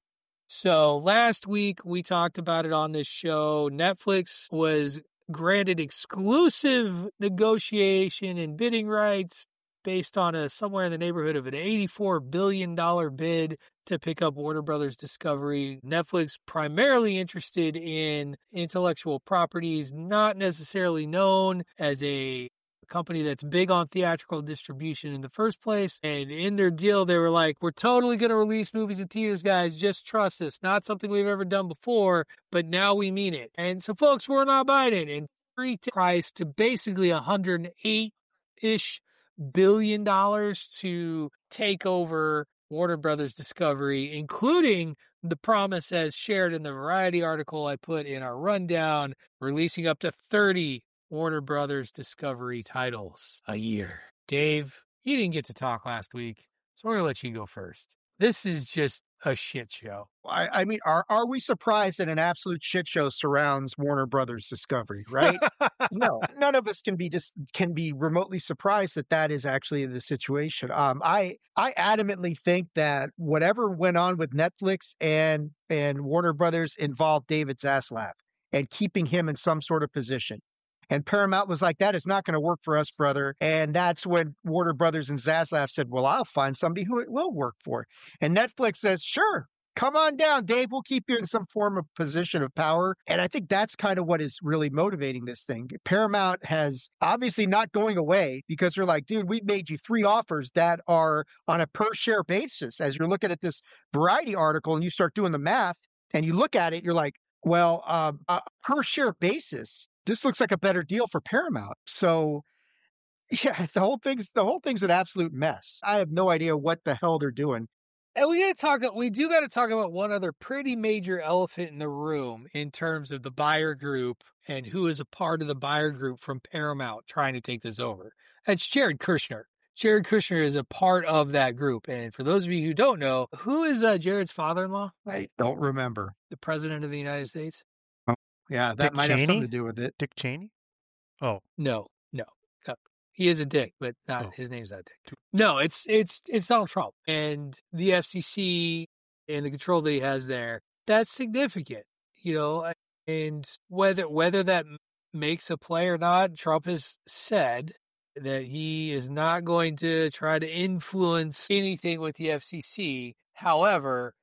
So last week we talked about it on this show. Netflix was granted exclusive negotiation and bidding rights based on a somewhere in the neighborhood of an eighty-four billion dollars bid to pick up Warner Brothers Discovery. Netflix primarily interested in intellectual properties, not necessarily known as a company that's big on theatrical distribution in the first place. And in their deal, they were like, we're totally going to release movies in theaters, guys. Just trust us. Not something we've ever done before, but now we mean it. And so, folks, we're not buying it. And free price to basically one hundred eight-ish billion dollars to take over Warner Brothers Discovery, including the promise as shared in the Variety article I put in our rundown, releasing up to thirty Warner Brothers Discovery titles a year. Dave, you didn't get to talk last week, so we're going to let you go first. This is just a shit show. I, I mean, are are we surprised that an absolute shit show surrounds Warner Brothers Discovery, right? No, none of us can be just can be remotely surprised that that is actually the situation. Um, I I adamantly think that whatever went on with Netflix and and Warner Brothers involved David Zaslav and keeping him in some sort of position. And Paramount was like, that is not going to work for us, brother. And that's when Warner Brothers and Zaslav said, well, I'll find somebody who it will work for. And Netflix says, sure, come on down, Dave. We'll keep you in some form of position of power. And I think that's kind of what is really motivating this thing. Paramount has obviously not going away because they're like, dude, we've made you three offers that are on a per share basis. As you're looking at this Variety article and you start doing the math and you look at it, you're like, well, uh, a per share basis, this looks like a better deal for Paramount. So, yeah, the whole thing's the whole thing's an absolute mess. I have no idea what the hell they're doing. And we got to talk. We do got to talk about one other pretty major elephant in the room in terms of the buyer group and who is a part of the buyer group from Paramount trying to take this over. That's Jared Kushner. Jared Kushner is a part of that group. And for those of you who don't know, who is uh, Jared's father-in-law? I don't remember. The President of the United States. Yeah, that Dick might Cheney? have something to do with it. Dick Cheney? Oh. No, no, no. He is a dick, but not Oh. his name's not Dick. No, it's it's it's Donald Trump and the F C C and the control that he has there. That's significant, you know. And whether whether that makes a play or not, Trump has said that he is not going to try to influence anything with the F C C. However,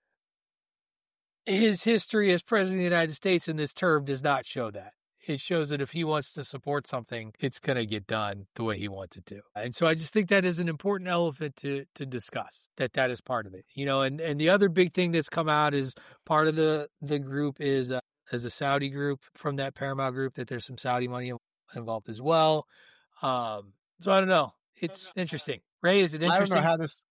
his history as president of the United States in this term does not show that. It shows that if he wants to support something, it's going to get done the way he wants it to. And so I just think that is an important elephant to to discuss, that that is part of it. You know, and, and the other big thing that's come out is part of the, the group is uh, as a Saudi group from that Paramount group, that there's some Saudi money involved as well. Um, so I don't know. It's interesting. Ray, is it interesting? I don't know how this...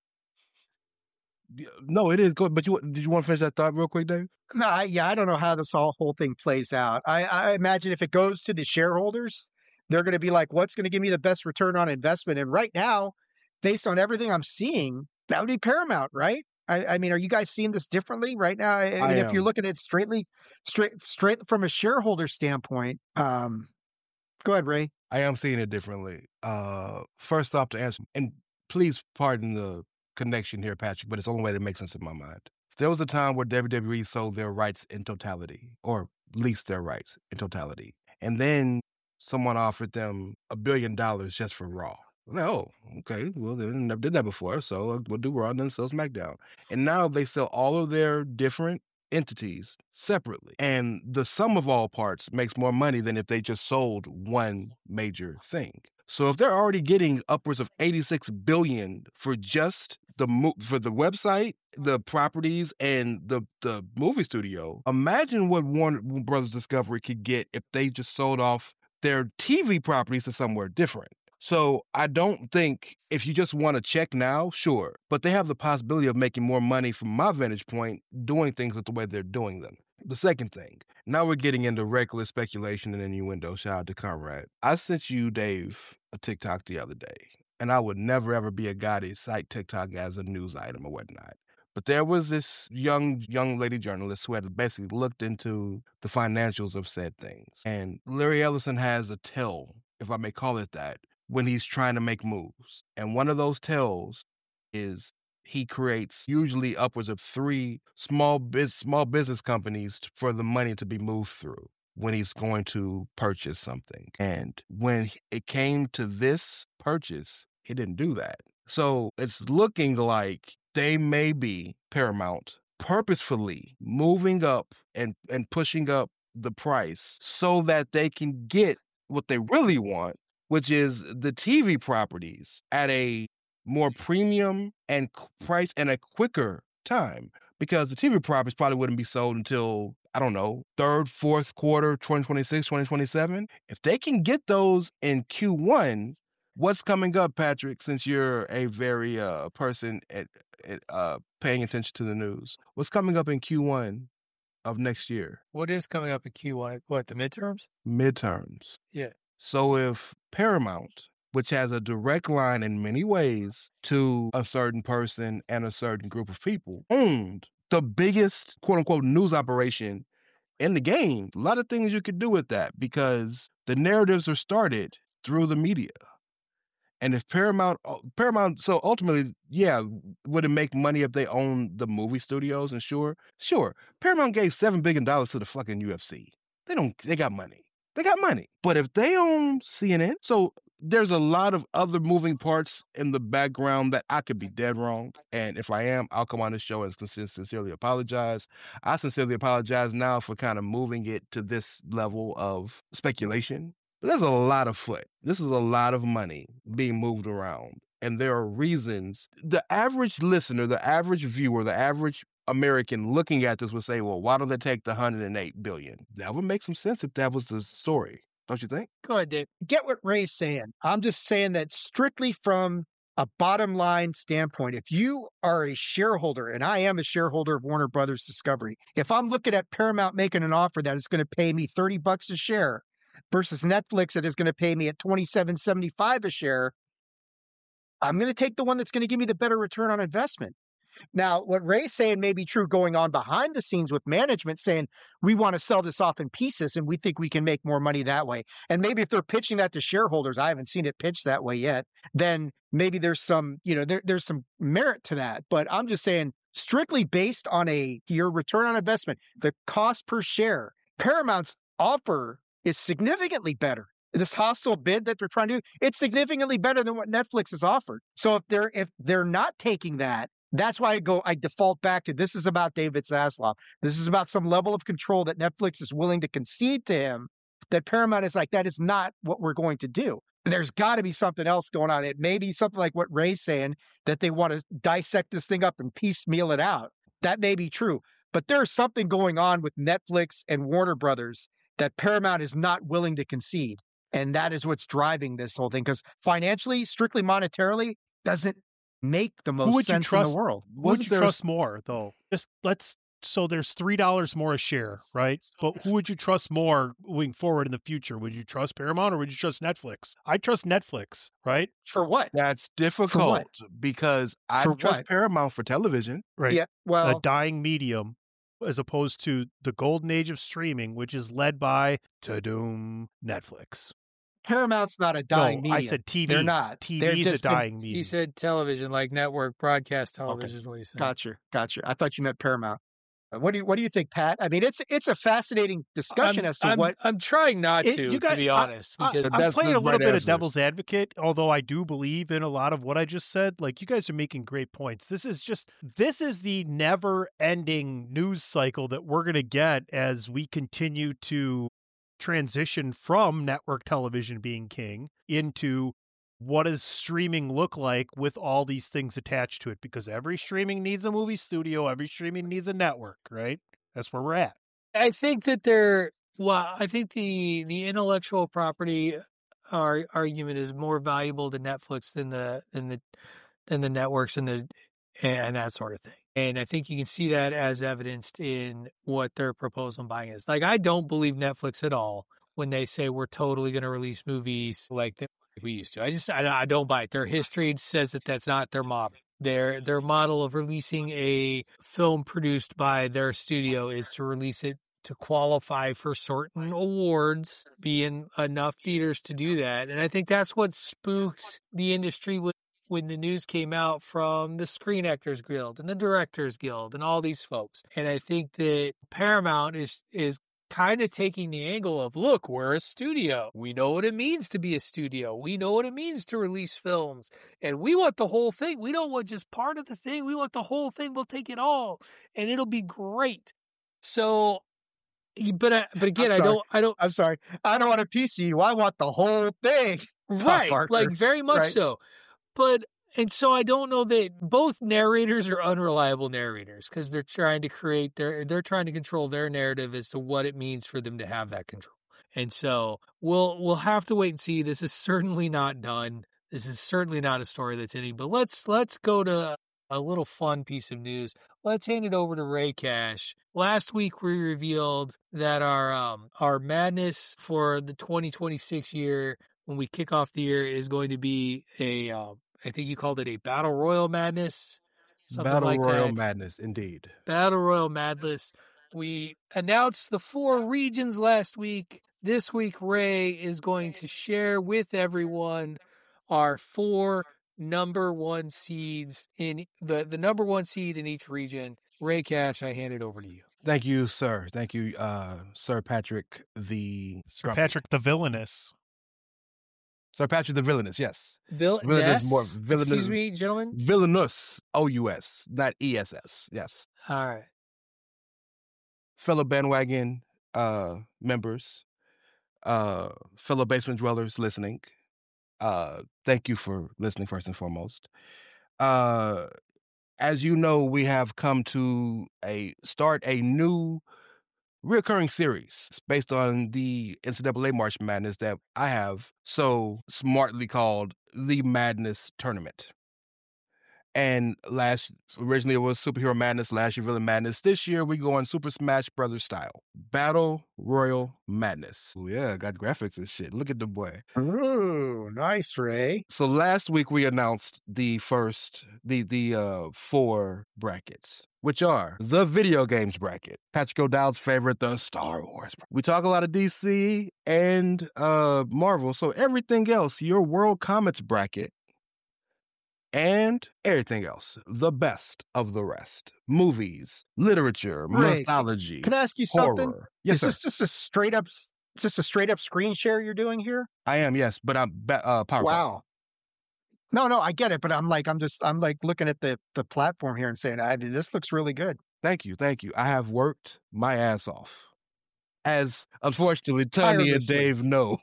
No, it is good. But you did you want to finish that thought real quick, Dave? No, I, yeah, I don't know how this whole, whole thing plays out. I, I imagine if it goes to the shareholders, they're going to be like, what's going to give me the best return on investment? And right now, based on everything I'm seeing, that would be Paramount, right? I, I mean, are you guys seeing this differently right now? I, I mean, I if you're am. looking at it straightly, straight, straight from a shareholder standpoint, um, go ahead, Ray. I am seeing it differently. Uh, first off, to answer, and please pardon the connection here, Patrick, but it's the only way that makes sense in my mind. There was a time where W W E sold their rights in totality, or leased their rights in totality, and then someone offered them a billion dollars just for Raw. No, okay, well, they never did that before, so we'll do Raw and then sell SmackDown. And now they sell all of their different entities separately. And the sum of all parts makes more money than if they just sold one major thing. So if they're already getting upwards of eighty-six billion dollars for just the mo- for the website, the properties, and the the movie studio, imagine what Warner Brothers Discovery could get if they just sold off their T V properties to somewhere different. So I don't think if you just want to check now, sure, but they have the possibility of making more money from my vantage point doing things the way they're doing them. The second thing, now we're getting into reckless speculation and innuendo. Shout out to Conrad. I sent you, Dave, a TikTok the other day, and I would never ever be a guy to cite TikTok as a news item or whatnot. But there was this young young lady journalist who had basically looked into the financials of said things. And Larry Ellison has a tell, if I may call it that, when he's trying to make moves. And one of those tells is he creates usually upwards of three small biz- small business companies t- for the money to be moved through when he's going to purchase something. And when it came to this purchase, he didn't do that. So it's looking like they may be, Paramount, purposefully moving up and, and pushing up the price so that they can get what they really want, which is the T V properties at a more premium and c- price and a quicker time, because the T V properties probably wouldn't be sold until, I don't know, third, fourth quarter, twenty twenty-six, twenty twenty-seven. If they can get those in Q one, what's coming up, Patrick, since you're a very uh person at, at uh paying attention to the news? What's coming up in Q one of next year? What is coming up in Q one? What, the midterms? Midterms. Yeah. So if Paramount, which has a direct line in many ways to a certain person and a certain group of people, owned the biggest quote unquote news operation in the game, a lot of things you could do with that because the narratives are started through the media. And if Paramount, Paramount, so ultimately, yeah, would it make money if they own the movie studios? And sure, sure, Paramount gave seven billion dollars to the fucking U F C. They don't, they got money. They got money. But if they own C N N, so there's a lot of other moving parts in the background that I could be dead wrong. And if I am, I'll come on the show and sin- sincerely apologize. I sincerely apologize now for kind of moving it to this level of speculation. But there's a lot of foot. This is a lot of money being moved around. And there are reasons. The average listener, the average viewer, the average American looking at this would say, well, why don't they take the one hundred eight billion dollars? That would make some sense if that was the story. Don't you think? Go ahead, Dave. Get what Ray's saying. I'm just saying that strictly from a bottom line standpoint, if you are a shareholder, and I am a shareholder of Warner Brothers Discovery, if I'm looking at Paramount making an offer that is going to pay me thirty bucks a share versus Netflix that is going to pay me at twenty-seven seventy-five a share, I'm going to take the one that's going to give me the better return on investment. Now, what Ray's saying may be true going on behind the scenes with management saying, we want to sell this off in pieces and we think we can make more money that way. And maybe if they're pitching that to shareholders, I haven't seen it pitched that way yet, then maybe there's some, you know, there, there's some merit to that. But I'm just saying, strictly based on a your return on investment, the cost per share, Paramount's offer is significantly better. This hostile bid that they're trying to do, it's significantly better than what Netflix has offered. So if they're if they're not taking that, that's why I go, I default back to this is about David Zaslav. This is about some level of control that Netflix is willing to concede to him, that Paramount is like, that is not what we're going to do. There's got to be something else going on. It may be something like what Ray's saying, that they want to dissect this thing up and piecemeal it out. That may be true. But there's something going on with Netflix and Warner Brothers that Paramount is not willing to concede. And that is what's driving this whole thing. Because financially, strictly monetarily, doesn't make the most sense trust, in the world. Who would you trust more, though? Just let's. So there's three dollars more a share, right? But who would you trust more moving forward in the future? Would you trust Paramount or would you trust Netflix? I trust Netflix, right? For what? That's difficult what? because I For trust what? Paramount for television. Right. Yeah. Well, a dying medium, as opposed to the golden age of streaming, which is led by ta-doom, Netflix. Paramount's not a dying no, medium. I said T V. They're not. T V They're is just a been- dying medium. He said television, like network broadcast television Okay. is what he said. Gotcha. Gotcha. I thought you meant Paramount. What do you What do you think, Pat? I mean, it's it's a fascinating discussion I'm, as to I'm, what. I'm trying not It- to, you got- to be I- honest, I, because I'm That's playing the a little right bit of answer. devil's advocate, although I do believe in a lot of what I just said. Like, you guys are making great points. This is just this is the never-ending news cycle that we're going to get as we continue to transition from network television being king into what does streaming look like with all these things attached to it, because every streaming needs a movie studio, every streaming needs a network, right? That's where we're at. I think that they're, well, I think the, the intellectual property ar- argument is more valuable to Netflix than the, than the, than the networks and the, and that sort of thing. And I think you can see that as evidenced in what their proposal on buying is. Like, I don't believe Netflix at all when they say we're totally going to release movies like that we used to. I just, I, I don't buy it. Their history says that that's not their model. Their, their model of releasing a film produced by their studio is to release it to qualify for certain awards, be in enough theaters to do that. And I think that's what spooked the industry when, when the news came out from the Screen Actors Guild and the Directors Guild and all these folks. And I think that Paramount is, is kind of taking the angle of, look, we're a studio. We know what it means to be a studio. We know what it means to release films. And we want the whole thing. We don't want just part of the thing. We want the whole thing. We'll take it all. And it'll be great. So, but I, but again, I sorry. don't, I don't, I'm sorry. I don't want to P C you. I want the whole thing. right. Parker. Like very much Right. so. But, and so I don't know that both narrators are unreliable narrators because they're trying to create their, they're trying to control their narrative as to what it means for them to have that control. And so we'll, we'll have to wait and see. This is certainly not done. This is certainly not a story that's ending, but let's, let's go to a little fun piece of news. Let's hand it over to Ray Cash. Last week we revealed that our, um, our madness for the twenty twenty-six year, when we kick off the year, is going to be a, um, I think you called it a Battle Royal Madness. Something Battle like Royal that. Madness, indeed. Battle Royal Madness. We announced the four regions last week. This week, Ray is going to share with everyone our four number one seeds in the, the number one seed in each region. Ray Cash, I hand it over to you. Thank you, sir. Thank you, uh, Sir Patrick the Sir Patrick the Villainous. Sir Patrick the Villainous, yes. Vil- Villainous, yes? more villainous. Excuse me, gentlemen? Villainous, O U S, not E S S, yes. All right. Fellow bandwagon uh, members, uh, fellow basement dwellers listening, uh, thank you for listening first and foremost. Uh, as you know, we have come to a start a new reoccurring series based on the N C double A March Madness that I have so smartly called the Madness Tournament. And last, originally it was Superhero Madness, last year Villain Madness. This year we go on Super Smash Brothers style. Battle Royal Madness. Ooh, yeah, got graphics and shit. Look at the boy. Ooh, nice, Ray. So last week we announced the first, the the uh four brackets, which are the video games bracket, Patrick O'Dowd's favorite, the Star Wars. We talk a lot of D C and uh Marvel, so everything else, your World Comics bracket, and everything else, the best of the rest. Movies, literature, Ray, mythology, Can I ask you horror. something? Yes, Is sir. this just a straight up, just a straight up screen share you're doing here? I am, yes, but I'm ba- uh, PowerPoint. Wow. No, no, I get it, but I'm like, I'm just, I'm like looking at the the platform here and saying, I this looks really good. Thank you, thank you. I have worked my ass off, as unfortunately Tony and Tirelessly. Dave know.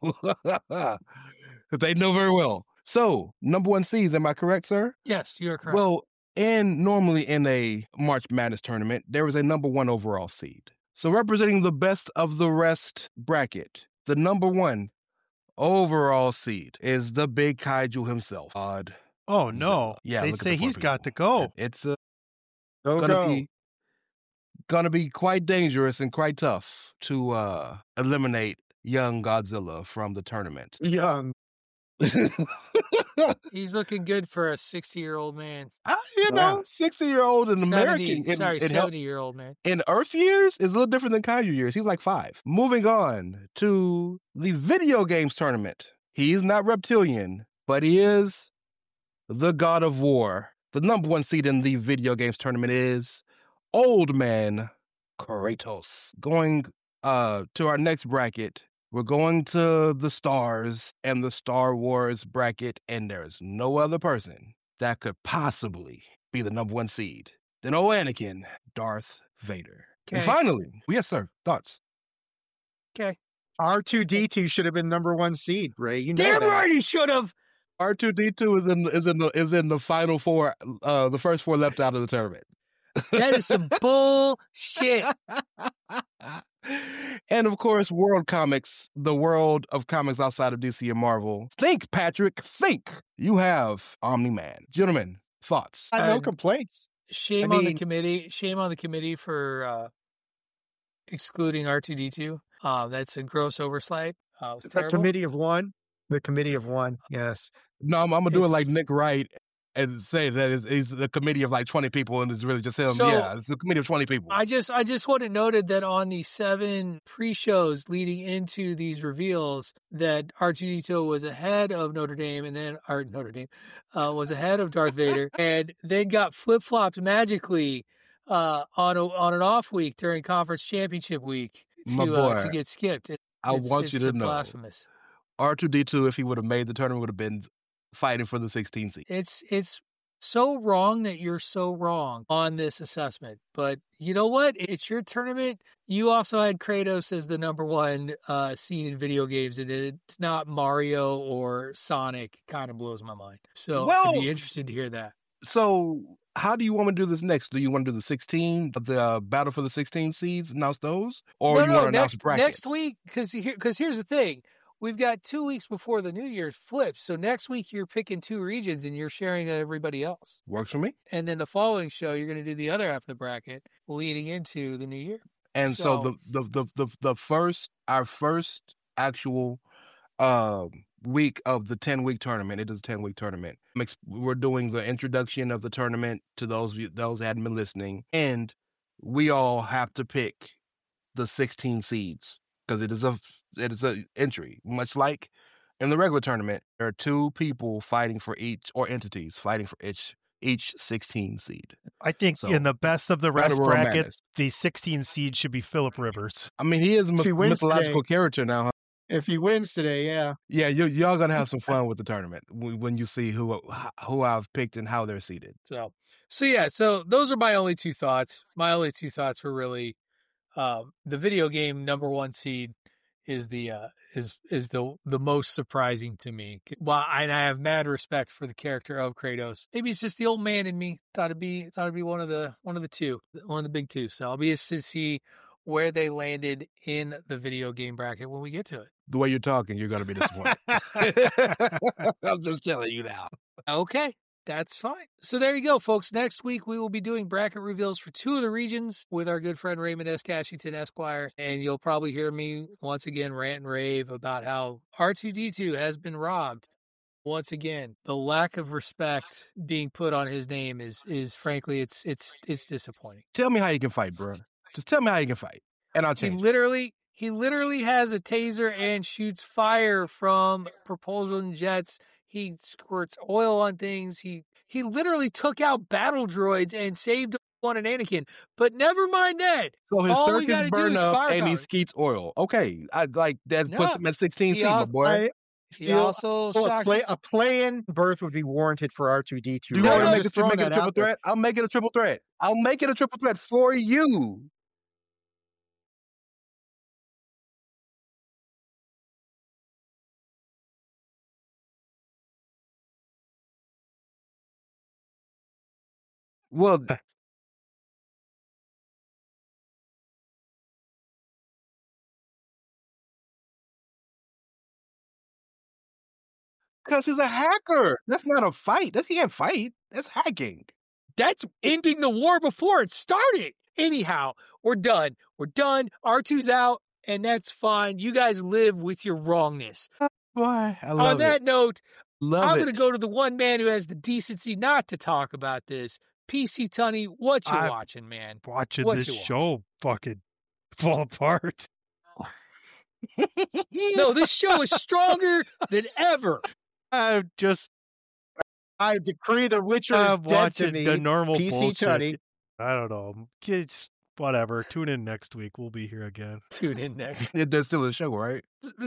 They know very well. So, number one seeds, am I correct, sir? Yes, you are correct. Well, and normally in a March Madness tournament, there is a number one overall seed. So, representing the best of the rest bracket, the number one overall seed is the big kaiju himself. God. Oh no! Yeah, they look at say the poor he's got to people. go. It's uh, Go, gonna go. be gonna be quite dangerous and quite tough to uh, eliminate young Godzilla from the tournament. Young. He's looking good for a sixty-year-old man. Ah, you know, sixty-year-old and American. seventy, in, sorry, in, hel- seventy-year-old man. in Earth years is a little different than Kaiju years. He's like five. Moving on to the video games tournament. He's not reptilian, but he is the god of war. The number one seed in the video games tournament is Old Man Kratos. Going uh to our next bracket, we're going to the stars and the Star Wars bracket, and there's no other person that could possibly be the number one seed than old Anakin, Darth Vader. Okay. And finally, yes, sir, thoughts? Okay. R two D two should have been number one seed, Ray. You know Damn that. right he should have. R two D two is in is in the is in the final four, uh, the first four left out of the tournament. That is some bullshit. And of course, World Comics, the world of comics outside of D C and Marvel. Think, Patrick, think. You have Omni-Man. Gentlemen, thoughts? I have no Uh, complaints. Shame I on the mean- committee. Shame on the committee for uh, excluding R two D two. Uh, that's a gross oversight. Uh, it was The terrible. committee of one. The committee of one. Yes. No, I'm, I'm gonna do it It's- like Nick Wright and say that it's, it's a committee of like twenty people and it's really just him. So, yeah, it's a committee of twenty people. I just I just want it noted that on the seven pre-shows leading into these reveals, that R two D two was ahead of Notre Dame, and then or Notre Dame uh, was ahead of Darth Vader, and then got flip-flopped magically uh, on a, on an off week during conference championship week My to uh, to boy, get skipped. It, I it's, want it's you to uh, know, blasphemous. R two D two, if he would have made the tournament, would have been fighting for the sixteen seed. It's it's so wrong that you're so wrong on this assessment. But you know what? It's your tournament. You also had Kratos as the number one uh, seed in video games, and it's not Mario or Sonic. It kind of blows my mind. So Well- I'd be interested to hear that. So, how do you want me to do this next? Do you want to do the sixteen, the uh, battle for the sixteen seeds, announce those, or no, you no, want to announce next brackets? next week, because here, cause here's the thing. We've got two weeks before the New Year's flips. So next week you're picking two regions and you're sharing everybody else. Works for me. And then the following show, you're going to do the other half of the bracket leading into the new year. And so, So- the, the the the the first our first actual um week of the ten week tournament. It is a ten week tournament. Mix- We're doing the introduction of the tournament to those of you, those that hadn't been listening, and we all have to pick the sixteen seeds because it is a it is a entry, much like in the regular tournament. There are two people fighting for each, or entities fighting for each each sixteen seed. I think So, in the best of the rest Battle Royal bracket, Madness. the sixteen seed should be Philip Rivers. I mean, he is a If he myth- wins mythological today- character now. Huh? If he wins today, yeah. Yeah, you y'all gonna have some fun with the tournament w- when you see who who I've picked and how they're seated. So, so yeah, so those are my only two thoughts. My only two thoughts were really um, the video game number one seed is the uh, is is the the most surprising to me. Well, and I have mad respect for the character of Kratos. Maybe it's just the old man in me. Thought it'd be thought it'd be one of the one of the two, one of the big two. So I'll be interested to see where they landed in the video game bracket when we get to it. The way you're talking, you're gonna be disappointed. I'm just telling you now. Okay, that's fine. So there you go, folks. Next week, we will be doing bracket reveals for two of the regions with our good friend Raymond S. Cashington, Esquire. And you'll probably hear me once again rant and rave about how R two D two has been robbed. Once again, the lack of respect being put on his name is, is frankly, it's it's it's disappointing. Tell me how you can fight, bro. Just tell me how you can fight, and I'll He change. literally, he literally has a taser and shoots fire from propulsion jets. He squirts oil on things. He he literally took out battle droids and saved one and Anakin. But never mind that. So his all we circuits gotta do burn is up, and he firepower. skeets oil. Okay, I like that. No. Puts him at sixteen He seed, my al- boy. I He feel- also feel a, shocks. play, a play-in berth would be warranted for R two D two. Do you No, want no, to make, just it, make it a triple threat? I'll make it a triple threat. I'll make it a triple threat for you. Well, because he's a hacker. That's not a fight. That he can't fight. That's hacking. That's ending the war before it started. Anyhow, we're done. We're done. R two's out, and that's fine. You guys live with your wrongness. Boy, I love On that it. note, Love I'm it. going to go to the one man who has the decency not to talk about this. P C Tunney, what you I- watching, man? Watching What this you watching? show fucking fall apart. No, this show is stronger than ever. I'm just I decree the Witcher is I'm dead to watching me. the normal P C bullshit. Tunney. I don't know. Kids, Whatever. Tune in next week. We'll be here again. Tune in next. There's still a show, right?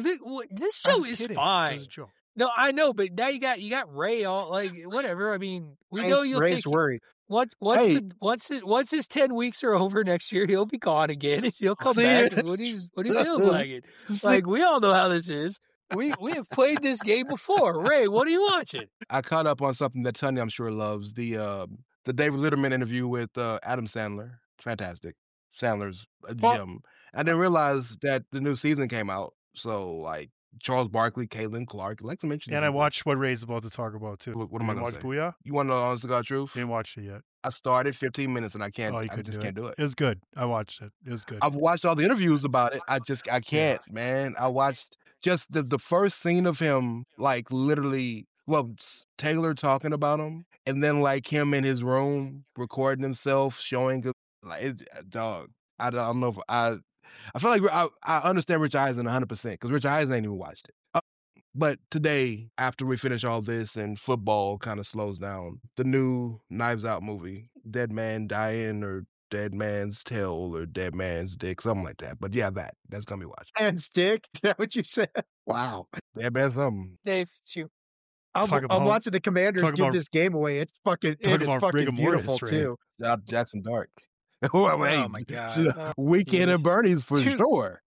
This show is kidding. fine. It was a joke. No, I know, but now you got you got Ray all like whatever. I mean, we Ray's, know you'll Ray's take worried. What what's Hey. the once it once his ten weeks are over next year, he'll be gone again, and he'll come See back it? when he's when he feels like it. Like we all know how this is. We we have played this game before. Ray, what are you watching? I caught up on something that Tanya, I'm sure, loves. The uh, the David Letterman interview with uh, Adam Sandler. Fantastic. Sandler's a Well- gem. I didn't realize that the new season came out. So, like, Charles Barkley, Caitlin Clark, like some interesting And I people. watched what Ray's about to talk about too. What- what Did am I you gonna watch say? Booyah? You want to know honest to God truth? Didn't watch it yet. I started fifteen minutes and I can't, Oh, you I couldn't just do can't it. do it. It was good. I watched it. It was good. I've watched all the interviews about it. I just I can't, man. I watched just the the first scene of him, like literally, well, s- Taylor talking about him, and then like him in his room recording himself, showing the- like it, dog. I don't I don't know if I I feel like I I understand Rich Eisen one hundred percent because Rich Eisen ain't even watched it. Uh, But today, after we finish all this and football kind of slows down, the new Knives Out movie, Dead Man Dying or Dead Man's Tail or Dead Man's Dick, something like that. But yeah, that that's gonna be watched. And stick. Is that what you said? Wow. Dead Man something. Dave, it's you. I'm, Talk I'm about- watching the Commanders talk give about- this game away. It's fucking. talk It is about fucking rigor mortis, beautiful Ray. too. Shout out Jackson Dark. oh Oh, my God. Uh, Weekend at Bernie's for Two- sure.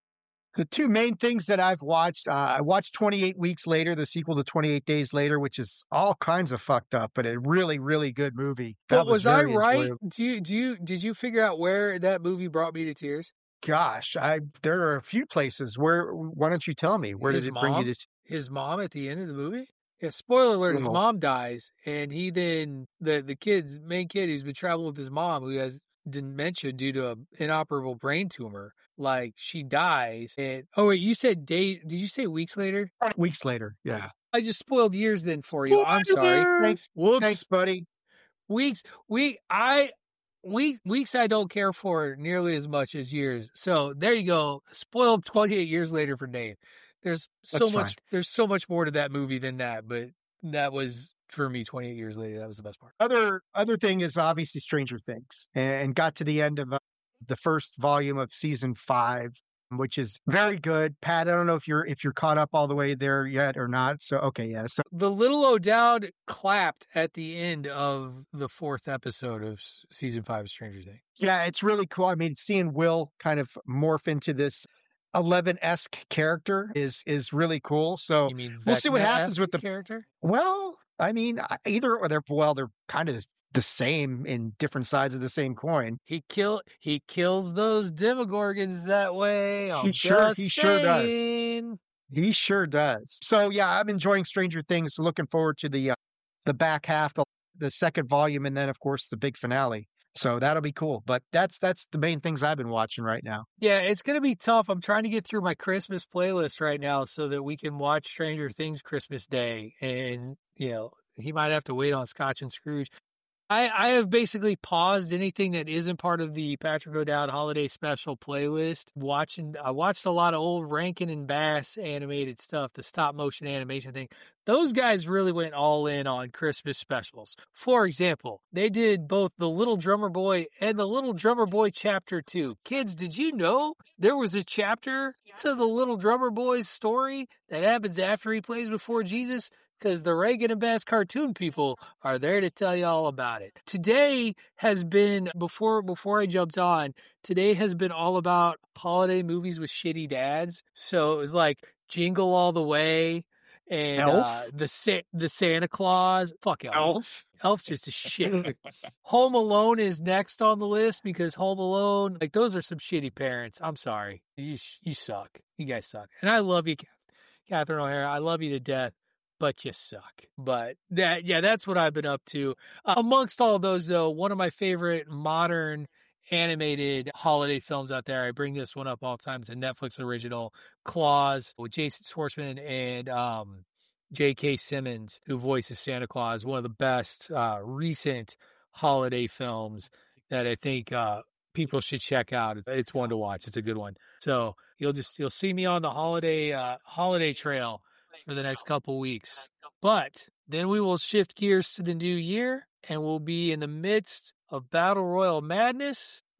The two main things that I've watched, uh, I watched twenty-eight Weeks Later, the sequel to twenty-eight Days Later, which is all kinds of fucked up, but a really, really good movie. But That was, I very right? enjoyable. Do you do you did you figure out where that movie brought me to tears? Gosh, I there are a few places where. Why don't you tell me? Where His did it bring you mom? to? His mom at the end of the movie? Yeah, spoiler alert, his No. mom dies, and he then the the kid's main kid who's been traveling with his mom who has dementia due to an inoperable brain tumor. Like she dies, and oh wait, you said day? Did you say weeks later? Weeks Later, yeah. I just spoiled years then for you. I'm sorry. Thanks, Whoops. thanks, buddy. Weeks. We I. Week, weeks I don't care for nearly as much as years. So there you go. Spoiled twenty-eight years later for Dave. There's so That's much. fine. There's so much more to that movie than that, but that was for me twenty-eight years later. That was the best part. Other other thing is obviously Stranger Things, and got to the end of uh, the first volume of season five, which is very good. Pat, I don't know if you're if you're caught up all the way there yet or not. So okay, yeah. So The little O'Dowd clapped at the end of the fourth episode of s- season five of Stranger Things. yeah, it's really cool. I mean, seeing Will kind of morph into this Eleven-esque character is is really cool. So You mean we'll see what Vecna happens with the character? well, I mean, I- either or they're well, they're kind of the same in different sides of the same coin. He kill he kills those Demogorgons that way. I'm He sure- just he sure does. saying. He sure does. So yeah, I'm enjoying Stranger Things. Looking forward to the uh, the back half, the, the second volume, and then of course the big finale. So that'll be cool. But that's that's the main things I've been watching right now. Yeah, it's going to be tough. I'm trying to get through my Christmas playlist right now so that we can watch Stranger Things Christmas Day. And, you know, he might have to wait on Scotch and Scrooge. I, I have basically paused anything that isn't part of the Patrick O'Dowd Holiday Special playlist. Watching, I watched a lot of old Rankin and Bass animated stuff, the stop motion animation thing. Those guys really went all in on Christmas specials. For example, they did both The Little Drummer Boy and The Little Drummer Boy Chapter two. Kids, did you know there was a chapter to The Little Drummer Boy's story that happens after he plays before Jesus? Because the Reagan and Bass cartoon people are there to tell you all about it. Today has been, before before I jumped on, today has been all about holiday movies with shitty dads. So it was like Jingle All the Way and Elf? uh, the Sa- the Santa Claus. Fuck Elf. Elf. Elf's just a shit. Home Alone is next on the list because Home Alone, like those are some shitty parents. I'm sorry. You, you suck. You guys suck. And I love you, Catherine O'Hara. I love you to death. But you suck. But that, yeah, that's what I've been up to. Uh, amongst all those, though, one of my favorite modern animated holiday films out there, I bring this one up all the time. It's a Netflix original, Claus, with Jason Schwartzman and um, J K. Simmons, who voices Santa Claus. One of the best uh, recent holiday films that I think uh, people should check out. It's one to watch. It's a good one. So you'll just you'll see me on the holiday uh, holiday trail for the next couple weeks. But then we will shift gears to the new year, and we'll be in the midst of Battle Royal Madness.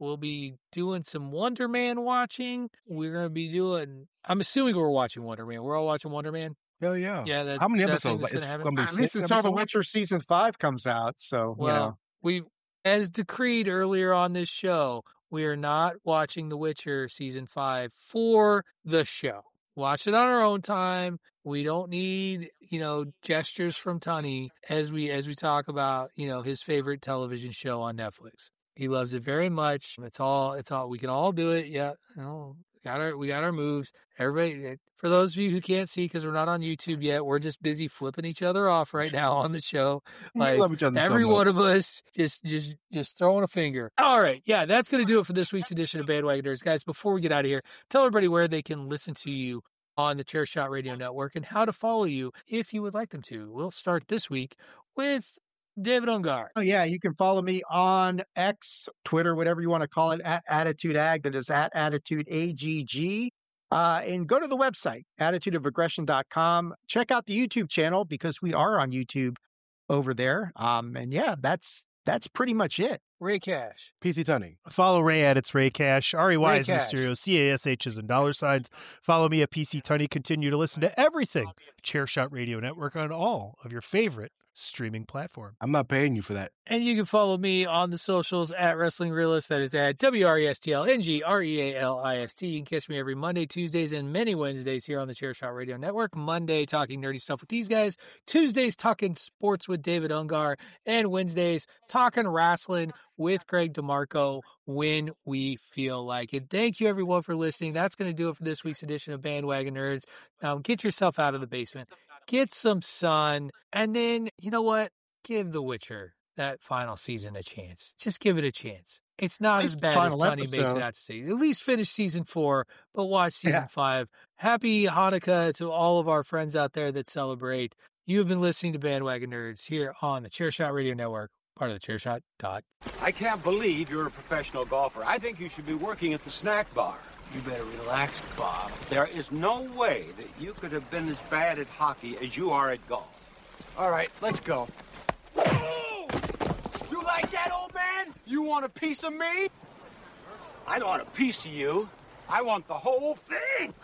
We'll be doing some Wonder Man watching. We're going to be doing, I'm assuming we're watching Wonder Man. We're all watching Wonder Man? Hell yeah. Yeah. That's, How many that's episodes? Like, it's gonna going to be At six least until The episodes? Witcher season five comes out. So, well, you know. we, as decreed earlier on this show, we are not watching The Witcher season five for the show. Watch it on our own time. We don't need, you know, gestures from Tunney as we as we talk about, you know, his favorite television show on Netflix. He loves it very much. It's all it's all we can all do it. Yeah, you know, got our we got our moves. Everybody, for those of you who can't see because we're not on YouTube yet, we're just busy flipping each other off right now on the show. Like love each other so every much. one of us just just just throwing a finger. All right, yeah, that's gonna do it for this week's edition of Bandwagon Nerds, guys. Before we get out of here, tell everybody where they can listen to you on the Chairshot Radio Network and how to follow you if you would like them to. We'll start this week with David Ungar. Oh, yeah. You can follow me on X, Twitter, whatever you want to call it, at Attitude Ag. That is at Attitude A G G. Uh, and go to the website, attitude of aggression dot com. Check out the YouTube channel because we are on YouTube over there. Um, and yeah, that's that's pretty much it. Ray Cash. P C Tunney. Follow Ray at It's Ray Cash. R E Y Ray is Cash. Mysterio. C A S H is in dollar signs. Follow me at P C Tunney. Continue to listen to everything Chairshot Radio Network on all of your favorite streaming platform. I'm not paying you for that. And you can follow me on the socials at Wrestling Realist. That is at W R E S T L N G R E A L I S T. You can catch me every Monday, Tuesdays, and many Wednesdays here on the Chairshot Radio Network. Monday, talking nerdy stuff with these guys. Tuesdays, talking sports with David Ungar. And Wednesdays, talking wrestling with Greg DeMarco when we feel like it. Thank you, everyone, for listening. That's going to do it for this week's edition of Bandwagon Nerds. Now, get yourself out of the basement. Get some sun. And then, you know what? Give The Witcher that final season a chance. Just give it a chance. It's not as bad as Tunney makes it out to say. At least finish season four, but watch season yeah. five. Happy Hanukkah to all of our friends out there that celebrate. You have been listening to Bandwagon Nerds here on the Chairshot Radio Network, part of the Chairshot dot. I can't believe you're a professional golfer. I think you should be working at the snack bar. You better relax, Bob. There is no way that you could have been as bad at hockey as you are at golf. All right, let's go. Oh! You like that, old man? You want a piece of me? I don't want a piece of you. I want the whole thing.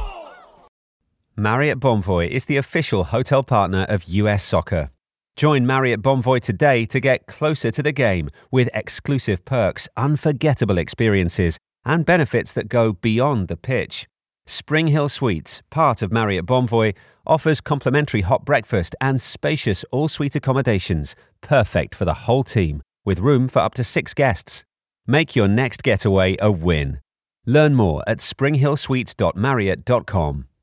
Marriott Bonvoy is the official hotel partner of U S Soccer. Join Marriott Bonvoy today to get closer to the game with exclusive perks, unforgettable experiences, and benefits that go beyond the pitch. Spring Hill Suites, part of Marriott Bonvoy, offers complimentary hot breakfast and spacious all-suite accommodations, perfect for the whole team, with room for up to six guests. Make your next getaway a win. Learn more at spring hill suites dot marriott dot com.